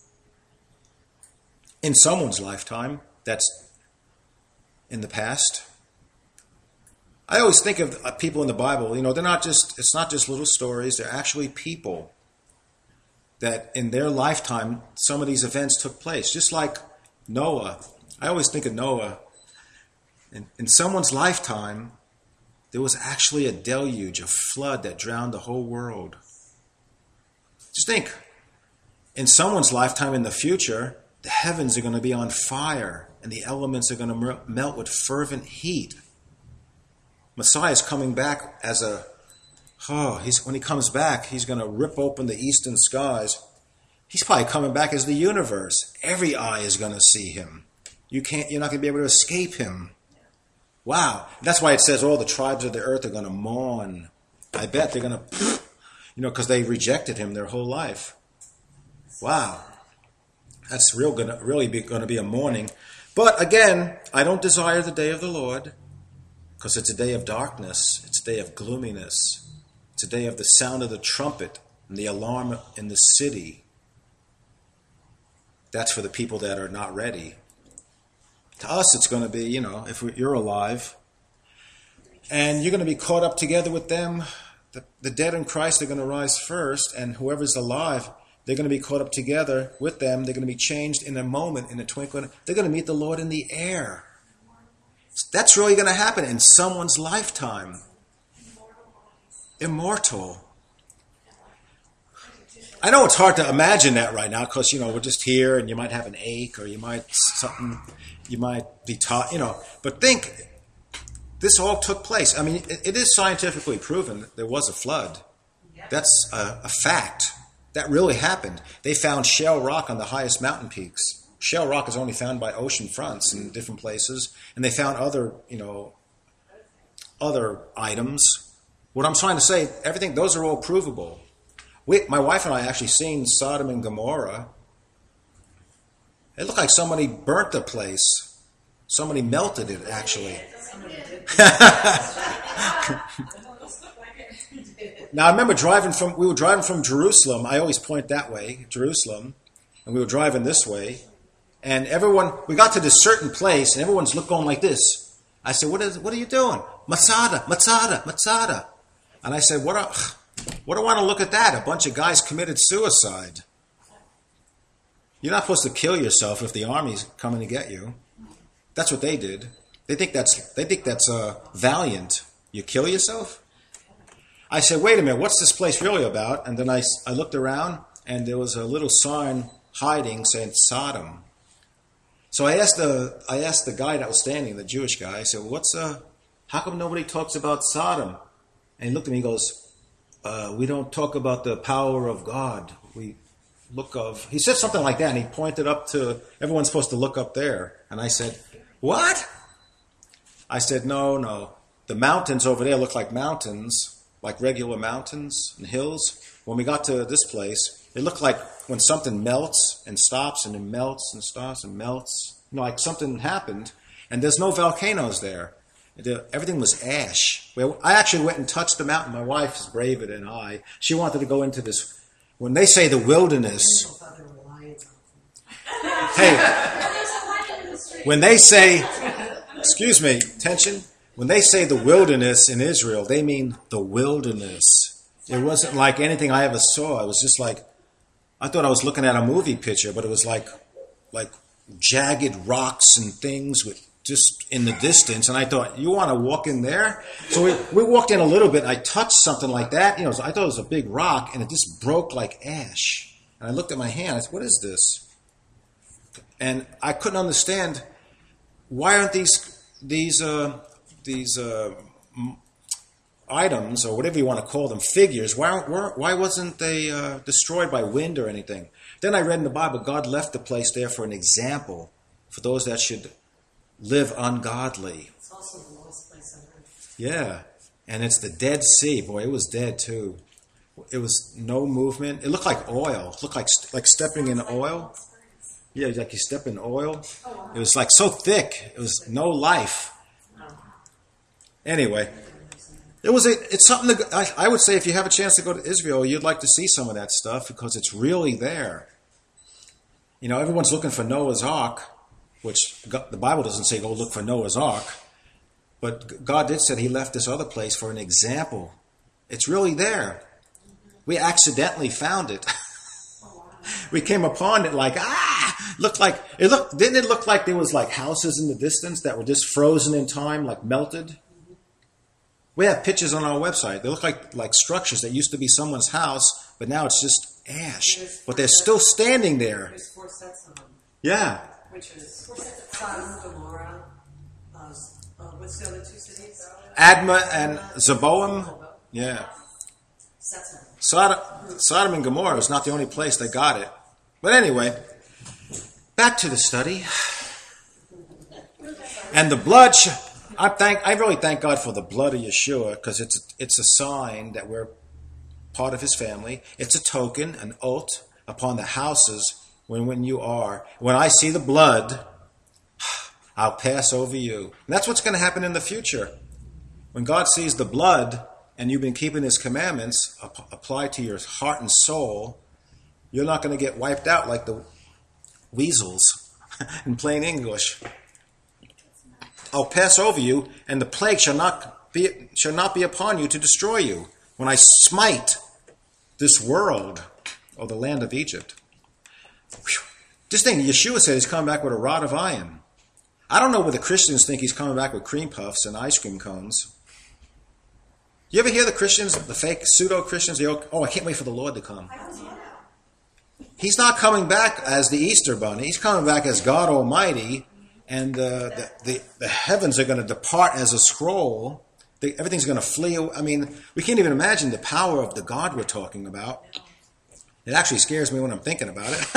in someone's lifetime. That's in the past. I always think of people in the Bible, you know, they're not just, it's not just little stories. They're actually people that in their lifetime, some of these events took place. Just like Noah. I always think of Noah. In, in someone's lifetime, there was actually a deluge, a flood that drowned the whole world. Just think, in someone's lifetime in the future, the heavens are going to be on fire and the elements are going to melt with fervent heat. Messiah is coming back as a, oh, he's, when he comes back, he's going to rip open the eastern skies. He's probably coming back as the universe. Every eye is going to see him. You can't, you're not going to be able to escape him. Wow. That's why it says all the tribes of the earth are going to mourn. I bet they're going to, you know, because they rejected him their whole life. Wow. That's real gonna, really be, going to be a mourning. But again, I don't desire the day of the Lord, because it's a day of darkness. It's a day of gloominess. It's a day of the sound of the trumpet and the alarm in the city. That's for the people that are not ready. To us, it's going to be, you know, if you're alive, and you're going to be caught up together with them. The, the dead in Christ are going to rise first, and whoever's alive, they're going to be caught up together with them. They're going to be changed in a moment, in a twinkling. They're going to meet the Lord in the air. That's really going to happen in someone's lifetime. Immortal. I know it's hard to imagine that right now because, you know, we're just here and you might have an ache or you might something, you might be taught, you know. But think, this all took place. I mean, it, it is scientifically proven that there was a flood. That's a, a fact. That really happened. They found shale rock on the highest mountain peaks. Shale rock is only found by ocean fronts in different places. And they found other, you know, other items. What I'm trying to say, everything, those are all provable. We, my wife and I actually seen Sodom and Gomorrah. It looked like somebody burnt the place. Somebody melted it, actually. Now, I remember driving from, we were driving from Jerusalem. I always point that way, Jerusalem. And we were driving this way. And everyone, we got to this certain place, and everyone's look going like this. I said, what is, what are you doing? Masada, Masada, Masada. And I said, what, are, what do I want to look at that? A bunch of guys committed suicide. You're not supposed to kill yourself if the army's coming to get you. That's what they did. They think that's they think that's uh, valiant. You kill yourself? I said, wait a minute, what's this place really about? And then I, I looked around, and there was a little sign hiding saying Sodom. So I asked the I asked the guy that was standing, the Jewish guy. I said, "What's uh? How come nobody talks about Sodom?" And he looked at me. He goes, uh, "We don't talk about the power of God. We look of." He said something like that, and he pointed up to everyone's supposed to look up there. And I said, "What?" I said, "No, no. The mountains over there look like mountains, like regular mountains and hills. When we got to this place, it looked like when something melts and stops and then melts and stops and melts. You know, like something happened, and there's no volcanoes there. The, everything was ash. Well, I actually went and touched the mountain. My wife is braver than I. She wanted to go into this. When they say the wilderness, hey, when they say, excuse me, attention. When they say the wilderness in Israel, they mean the wilderness. It wasn't like anything I ever saw. It was just like, I thought I was looking at a movie picture, but it was like, like jagged rocks and things with just in the distance. And I thought, you want to walk in there? So we, we walked in a little bit. And I touched something like that. You know, I thought it was a big rock, and it just broke like ash. And I looked at my hand. I said, what is this? And I couldn't understand, why aren't these these uh, these uh, items, or whatever you want to call them, figures, why aren't, why wasn't they uh, destroyed by wind or anything? Then I read in the Bible, God left the place there for an example for those that should live ungodly. It's also the lowest place on earth. Yeah, and it's the Dead Sea. Boy, it was dead too. It was no movement. It looked like oil. It looked like like stepping in oil. Yeah, like you step in oil. It was like so thick. It was no life. Anyway, it was a, it's something to, I, I would say if you have a chance to go to Israel, you'd like to see some of that stuff because it's really there. You know, everyone's looking for Noah's Ark, which God, the Bible doesn't say go look for Noah's Ark, but God did say he left this other place for an example. It's really there. We accidentally found it. We came upon it like, ah, looked like, it looked, didn't it look like there was like houses in the distance that were just frozen in time, like melted? We have pictures on our website. They look like, like structures that used to be someone's house, but now it's just ash. But they're still standing there. There's four sets of them. Yeah. Which is Sodom, Gomorrah, uh, uh, what's the other two cities? Admah and Zeboim. Yeah. Sets of them. Sodom, Sodom and Gomorrah is not the only place they got it. But anyway, back to the study. And the blood, sh- I thank, I really thank God for the blood of Yeshua, because it's it's a sign that we're part of his family. It's a token, an oath upon the houses when, when you are. When I see the blood, I'll pass over you. And that's what's going to happen in the future. When God sees the blood, and you've been keeping his commandments applied to your heart and soul, you're not going to get wiped out like the weasels in plain English. I'll pass over you, and the plague shall not be shall not be upon you to destroy you when I smite this world, or the land of Egypt. Whew. This thing, Yeshua said he's coming back with a rod of iron. I don't know whether Christians think he's coming back with cream puffs and ice cream cones. You ever hear the Christians, the fake pseudo-Christians, they all, oh, I can't wait for the Lord to come. He's not coming back as the Easter bunny. He's coming back as God Almighty, and uh, the, the, the heavens are going to depart as a scroll. The, everything's going to flee. I mean, we can't even imagine the power of the God we're talking about. It actually scares me when I'm thinking about it.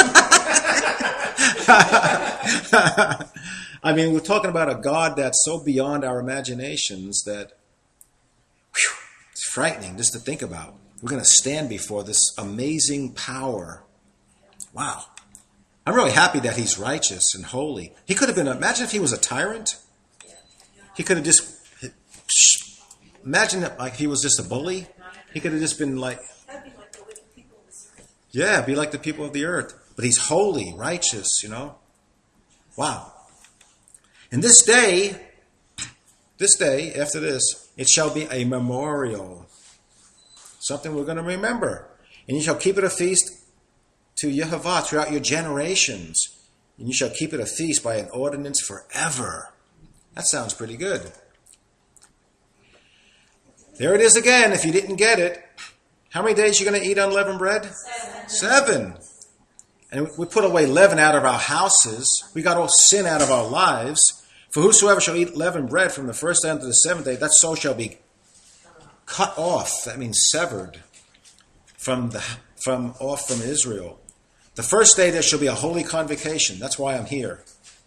I mean, we're talking about a God that's so beyond our imaginations that frightening just to think about. We're going to stand before this amazing power. Wow. I'm really happy that he's righteous and holy. He could have been, imagine if he was a tyrant. He could have just, imagine that like he was just a bully. He could have just been like, yeah, be like the people of the earth. But he's holy, righteous, you know. Wow. And this day, this day, after this, it shall be a memorial. Something we're going to remember. And you shall keep it a feast to Yehovah throughout your generations. And you shall keep it a feast by an ordinance forever. That sounds pretty good. There it is again, if you didn't get it. How many days are you going to eat unleavened bread? Seven. Seven. And we put away leaven out of our houses. We got all sin out of our lives. For whosoever shall eat leavened bread from the first day unto the seventh day, that soul shall be cut off. That means severed from the from off from Israel. The first day there shall be a holy convocation. That's why I'm here.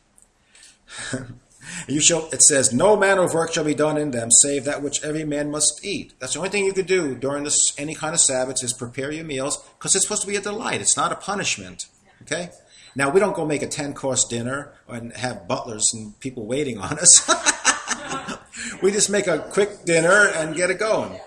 You shall. It says, no manner of work shall be done in them, save that which every man must eat. That's the only thing you could do during this any kind of Sabbath is prepare your meals, because it's supposed to be a delight. It's not a punishment. Okay. Now we don't go make a ten-course dinner and have butlers and people waiting on us. We just make a quick dinner and get it going.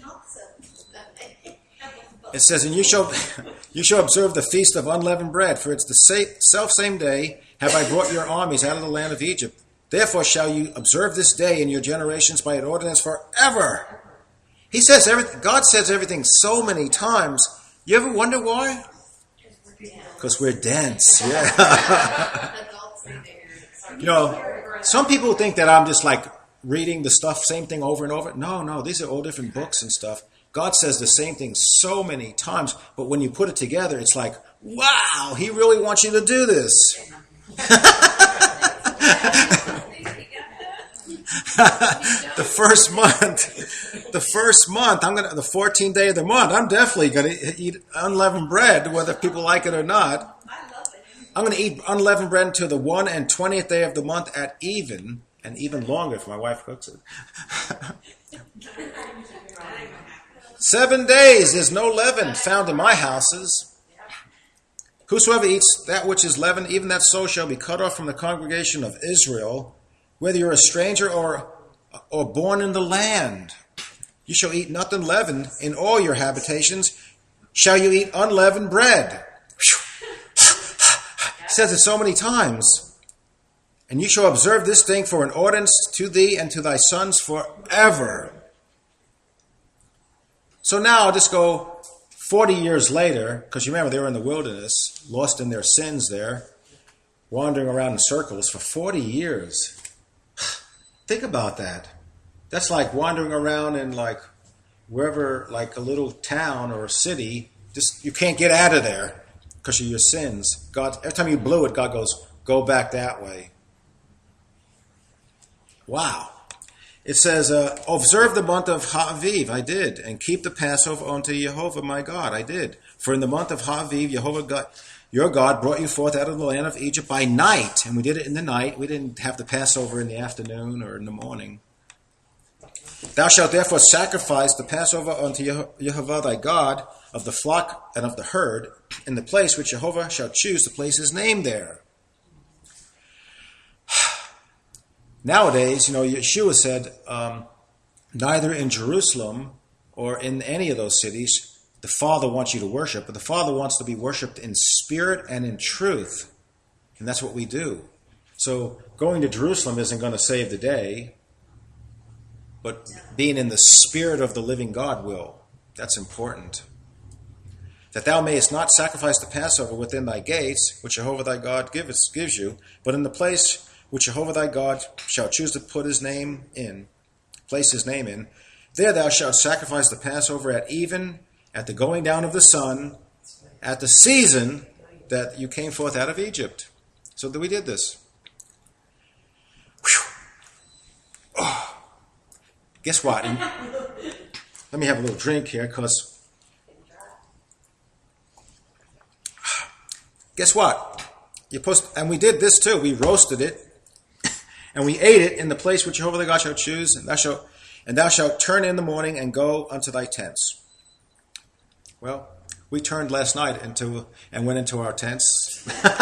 It says, and you shall you shall observe the feast of unleavened bread, for it's the self same day have I brought your armies out of the land of Egypt. Therefore shall you observe this day in your generations by an ordinance forever. He says everything. God says everything so many times. You ever wonder why? Because we're dense. Yeah. You know, some people think that I'm just like reading the stuff, same thing over and over. No, no, these are all different books and stuff. God says the same thing so many times, but when you put it together, it's like, wow, he really wants you to do this. The first month, the first month, I'm gonna, the fourteenth day of the month, I'm definitely gonna eat unleavened bread, whether people like it or not. I'm gonna eat unleavened bread until the one and twentieth day of the month at even, and even longer if my wife cooks it. Seven days, there's no leaven found in my houses. Whosoever eats that which is leavened, even that soul shall be cut off from the congregation of Israel, whether you're a stranger or or born in the land. You shall eat nothing leavened in all your habitations. Shall you eat unleavened bread? It says it so many times. And you shall observe this thing for an ordinance to thee and to thy sons forever. So now I'll just go forty years later, because you remember they were in the wilderness, lost in their sins there, wandering around in circles for forty years. Think about that. That's like wandering around in like wherever, like a little town or a city. Just you can't get out of there because of your sins. God, every time you blew it, God goes, go back that way. Wow. It says, uh, observe the month of Ha'aviv, I did, and keep the Passover unto Yehovah my God, I did. For in the month of Ha'aviv, Yehovah God, your God brought you forth out of the land of Egypt by night, and we did it in the night. We didn't have the Passover in the afternoon or in the morning. Thou shalt therefore sacrifice the Passover unto Yehovah thy God of the flock and of the herd in the place which Jehovah shall choose to place his name there. Nowadays, you know, Yeshua said, um, neither in Jerusalem or in any of those cities, the Father wants you to worship, but the Father wants to be worshipped in spirit and in truth. And that's what we do. So going to Jerusalem isn't going to save the day, but being in the spirit of the living God will. That's important. That thou mayest not sacrifice the Passover within thy gates, which Jehovah thy God gives, gives you, but in the place which Jehovah thy God shall choose to put his name in, place his name in. There thou shalt sacrifice the Passover at even, at the going down of the sun, at the season that you came forth out of Egypt. So that we did this. Oh. Guess what? And let me have a little drink here, because guess what? You're supposed to, and we did this too. We roasted it. And we ate it in the place which Jehovah thy God shall choose. And thou shalt And thou shalt turn in the morning and go unto thy tents. Well, we turned last night into and went into our tents.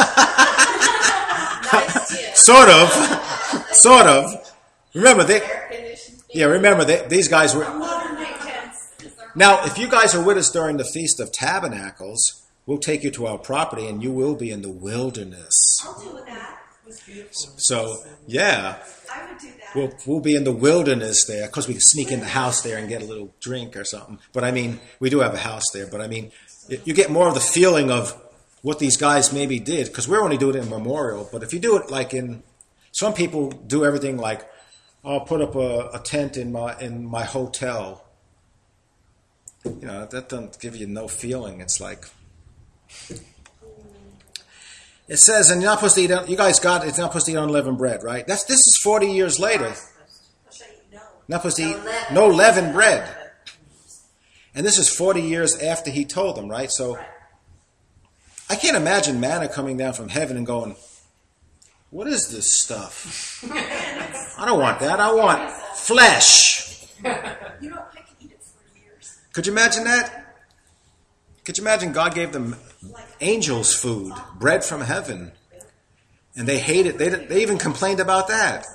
Sort of. Sort of. Remember, they, yeah, remember, they, these guys were... Now, if you guys are with us during the Feast of Tabernacles, we'll take you to our property and you will be in the wilderness. I'll do that. So, yeah. I would do that. We'll, we'll be in the wilderness there because we can sneak in the house there and get a little drink or something. But I mean, we do have a house there. But I mean, you get more of the feeling of what these guys maybe did because we're only doing it in memorial. But if you do it like in, some people do everything like, I'll put up a, a tent in my in my hotel. You know, that doesn't give you no feeling. It's like, it says, and you're not supposed to eat, you guys got, it's not supposed to eat unleavened bread, right? That's This is forty years later. Not supposed to eat no leavened bread. And this is forty years after he told them, right? So I can't imagine manna coming down from heaven and going, what is this stuff? I don't want that. I want flesh. You know, I can eat it for years. Could you imagine that? Could you imagine God gave them angels' food, bread from heaven, and they hated. They they even complained about that.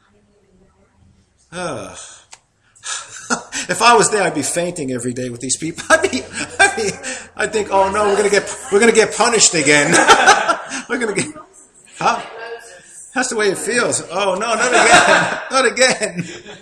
Ugh. If I was there, I'd be fainting every day with these people. I'd be, I'd, be, I'd think, oh no, we're gonna get we're gonna get punished again. We're gonna get, huh? That's the way it feels. Oh no, not again, not again.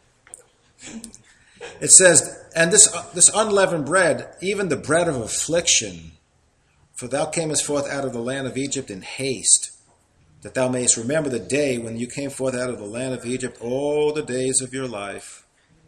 It says, and this uh, this unleavened bread, even the bread of affliction, for thou camest forth out of the land of Egypt in haste, that thou mayest remember the day when you came forth out of the land of Egypt, all the days of your life.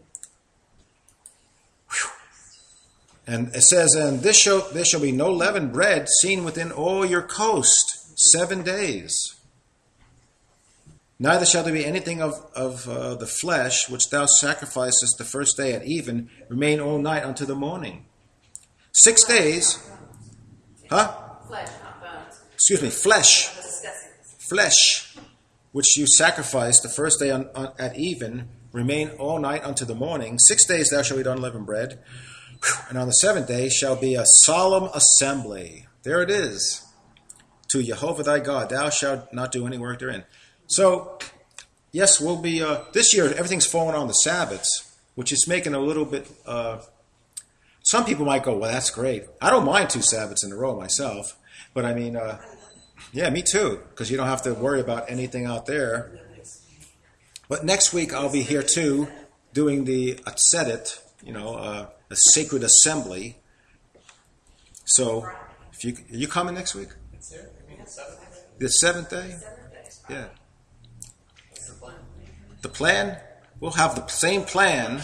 Whew. And it says, and this shall, there shall be no leavened bread seen within all your coast seven days. Neither shall there be anything of, of uh, the flesh which thou sacrificest the first day at even, remain all night unto the morning. Six days. Huh? Flesh, not bones. Excuse me, flesh. Flesh, which you sacrifice the first day on, on, at even, remain all night unto the morning. Six days thou shalt eat unleavened bread. And on the seventh day shall be a solemn assembly. There it is. To Jehovah thy God, thou shalt not do any work therein. So, yes, we'll be, uh, this year everything's falling on the Sabbaths, which is making a little bit, uh, some people might go, well, that's great. I don't mind two Sabbaths in a row myself, but I mean, uh, yeah, me too, because you don't have to worry about anything out there. But next week I'll be here too, doing the Atzedet, you know, uh, a sacred assembly. So, if you, are you coming next week? The seventh day? Yeah. The plan? We'll have the same plan.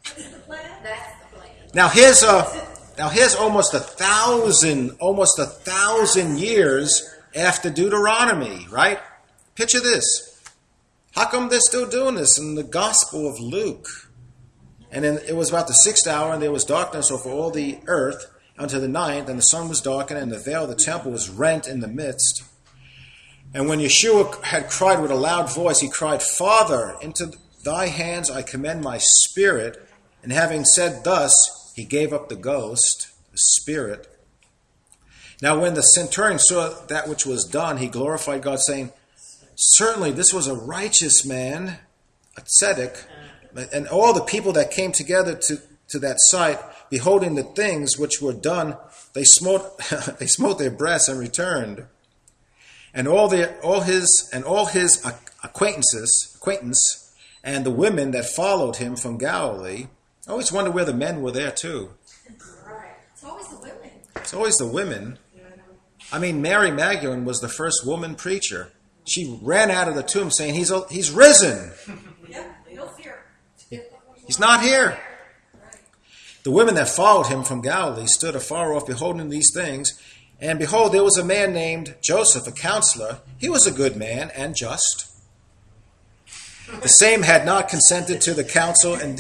Now here's a now here's almost a thousand, almost a thousand years after Deuteronomy, right? Picture this. How come they're still doing this in the Gospel of Luke? And then it was about the sixth hour, and there was darkness over all the earth unto the ninth, and the sun was darkened, and the veil of the temple was rent in the midst. And when Yeshua had cried with a loud voice, he cried, Father, into thy hands I commend my spirit. And having said thus, he gave up the ghost, the spirit. Now when the centurion saw that which was done, he glorified God, saying, certainly this was a righteous man, a tzedek. And all the people that came together to, to that sight, beholding the things which were done, they smote they smote their breasts and returned. And all their all his and all his acquaintances, acquaintance, and the women that followed him from Galilee. I always wonder where the men were there too. Right. It's always the women. It's always the women. I mean, Mary Magdalene was the first woman preacher. She ran out of the tomb saying, "He's he's risen. Yeah, no fear. He's not here." The women that followed him from Galilee stood afar off, beholding these things. And behold, there was a man named Joseph, a counselor. He was a good man and just. The same had not consented to the counsel and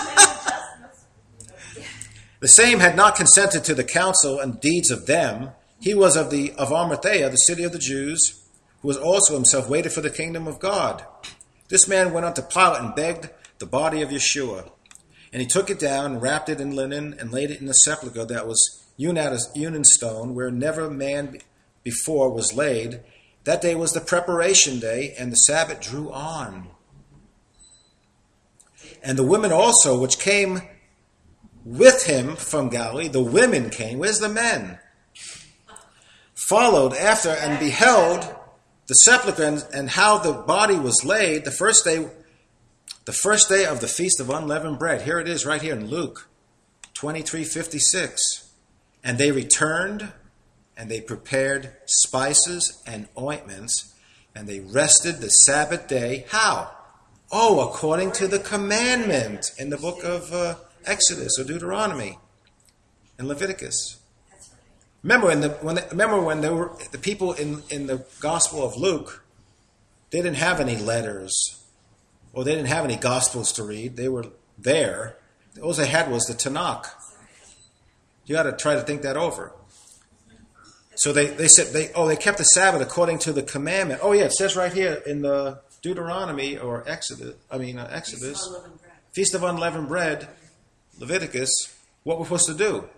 the same had not consented to the counsel and deeds of them. He was of the of Arimathea, the city of the Jews, who was also himself waited for the kingdom of God. This man went unto Pilate and begged the body of Yeshua. And he took it down, wrapped it in linen, and laid it in a sepulchre that was hewn out of hewn stone, where never man before was laid. That day was the preparation day, and the Sabbath drew on. And the women also, which came with him from Galilee, the women came. Where's the men? Followed after and beheld the sepulchre and, and how the body was laid the first day, the first day of the feast of unleavened bread. Here it is, right here in Luke twenty-three fifty-six. And they returned, and they prepared spices and ointments, and they rested the Sabbath day. How? Oh, according to the commandment in the book of uh, Exodus or Deuteronomy and Leviticus. Remember, in the, when they, remember when there were the people in, in the Gospel of Luke, they didn't have any letters, or they didn't have any Gospels to read. They were there. All they had was the Tanakh. You got to try to think that over. So they, they said they oh they kept the Sabbath according to the commandment. Oh yeah, it says right here in the Deuteronomy or Exodus. I mean uh, Exodus, Feast of unleavened bread. Feast of unleavened bread, Leviticus. What we're supposed to do.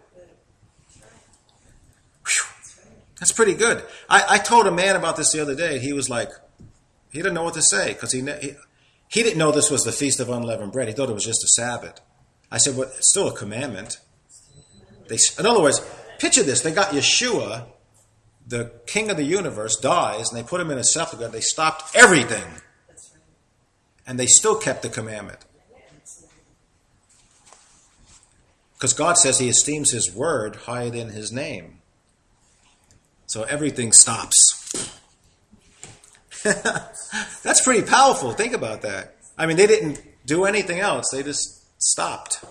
That's pretty good. I, I told a man about this the other day. He was like, he didn't know what to say because he, he he didn't know this was the Feast of Unleavened Bread. He thought it was just a Sabbath. I said, well, it's still a commandment. They, in other words, picture this. They got Yeshua, the King of the universe, dies, and they put him in a sepulchre. They stopped everything. And they still kept the commandment. Because God says he esteems his word higher than his name. So everything stops. That's pretty powerful. Think about that. I mean, they didn't do anything else. They just stopped.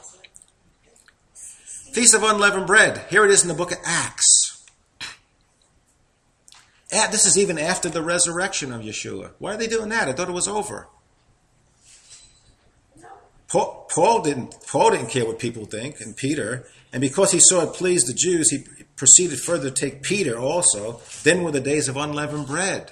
Feast of Unleavened Bread. Here it is in the book of Acts. This is even after the resurrection of Yeshua. Why are they doing that? I thought it was over. Paul, Paul didn't. Paul didn't care what people think, and Peter. And because he saw it pleased the Jews, he proceeded further to take Peter also. Then were the days of unleavened bread.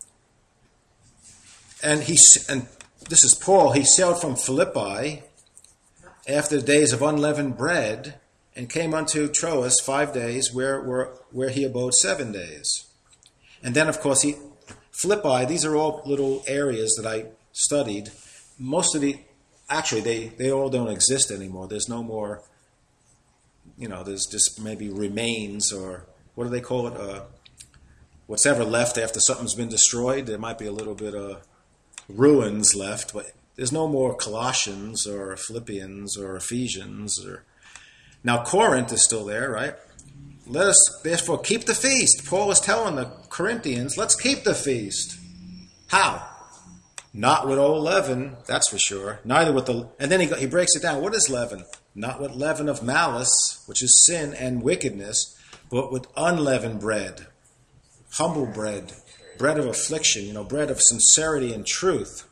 And he and this is Paul. He sailed from Philippi after the days of unleavened bread, and came unto Troas five days, where where where he abode seven days. And then, of course, he Philippi. These are all little areas that I studied. Most of the actually they they all don't exist anymore. There's no more. You know, there's just maybe remains, or what do they call it? Uh, what's ever left after something's been destroyed. There might be a little bit of ruins left, but there's no more Colossians or Philippians or Ephesians. Or now Corinth is still there, right? Let us therefore keep the feast. Paul is telling the Corinthians, let's keep the feast. How? Not with old leaven, that's for sure. Neither with the, and then he he breaks it down. What is leaven? Not with leaven of malice, which is sin and wickedness, but with unleavened bread, humble bread, bread of affliction, you know, bread of sincerity and truth.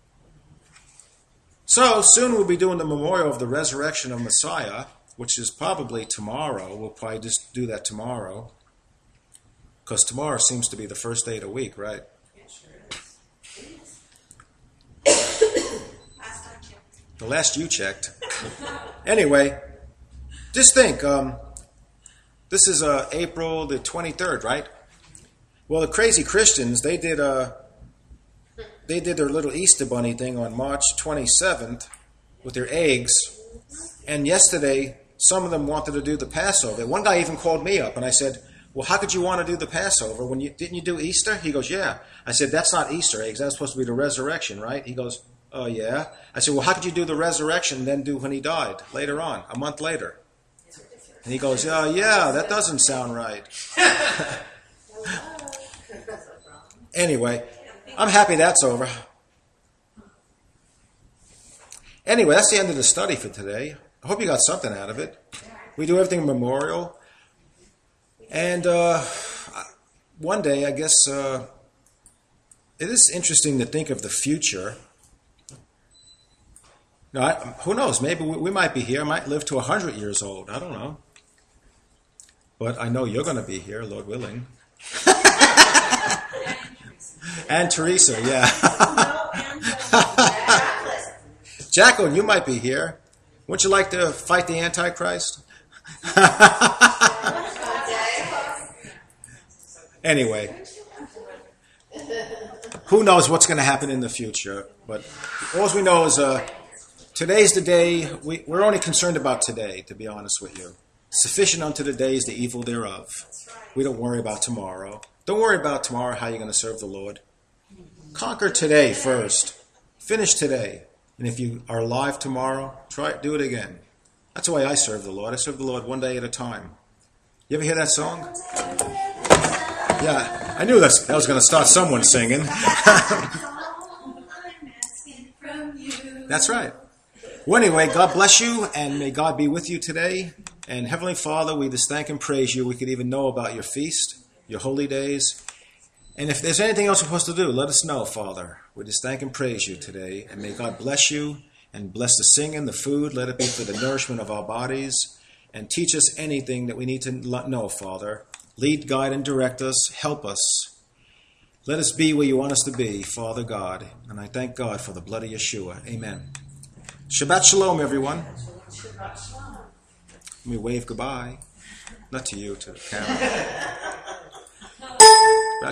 So soon we'll be doing the memorial of the resurrection of Messiah, which is probably tomorrow. We'll probably just do that tomorrow, because tomorrow seems to be the first day of the week, right? The last you checked. Anyway, just think, um, this is uh, April the twenty-third, right? Well, the crazy Christians, they did uh, they did their little Easter bunny thing on March twenty-seventh with their eggs. And yesterday, some of them wanted to do the Passover. One guy even called me up, and I said, well, how could you want to do the Passover when you didn't you do Easter? He goes, yeah. I said, that's not Easter eggs. That's supposed to be the resurrection, right? He goes, oh, yeah. I said, well, how could you do the resurrection and then do when he died later on, a month later? And he goes, oh, yeah, that doesn't sound right. Anyway, I'm happy that's over. Anyway, that's the end of the study for today. I hope you got something out of it. We do everything memorial. And uh, one day, I guess, uh, it is interesting to think of the future. Now, I, who knows? Maybe we, we might be here. I might live to one hundred years old. I don't know. But I know you're going to be here, Lord willing. And Teresa, yeah. Jacqueline, you might be here. Wouldn't you like to fight the Antichrist? Anyway, who knows what's going to happen in the future? But all we know is uh, today's the day. We, we're only concerned about today, to be honest with you. Sufficient unto the day is the evil thereof. We don't worry about tomorrow. Don't worry about tomorrow, how you're going to serve the Lord. Conquer today first. Finish today. And if you are alive tomorrow, try it, do it again. That's the way I serve the Lord. I serve the Lord one day at a time. You ever hear that song? Yeah, I knew that's, that was going to start someone singing. That's right. Well, anyway, God bless you, and may God be with you today. And Heavenly Father, we just thank and praise you. We could even know about your feast, your holy days. And if there's anything else we're supposed to do, let us know, Father. We just thank and praise you today. And may God bless you and bless the singing, the food. Let it be for the nourishment of our bodies. And teach us anything that we need to know, Father. Lead, guide, and direct us. Help us. Let us be where you want us to be, Father God. And I thank God for the blood of Yeshua. Amen. Shabbat Shalom, everyone. Shabbat Shalom. Let me wave goodbye. Not to you, to the camera.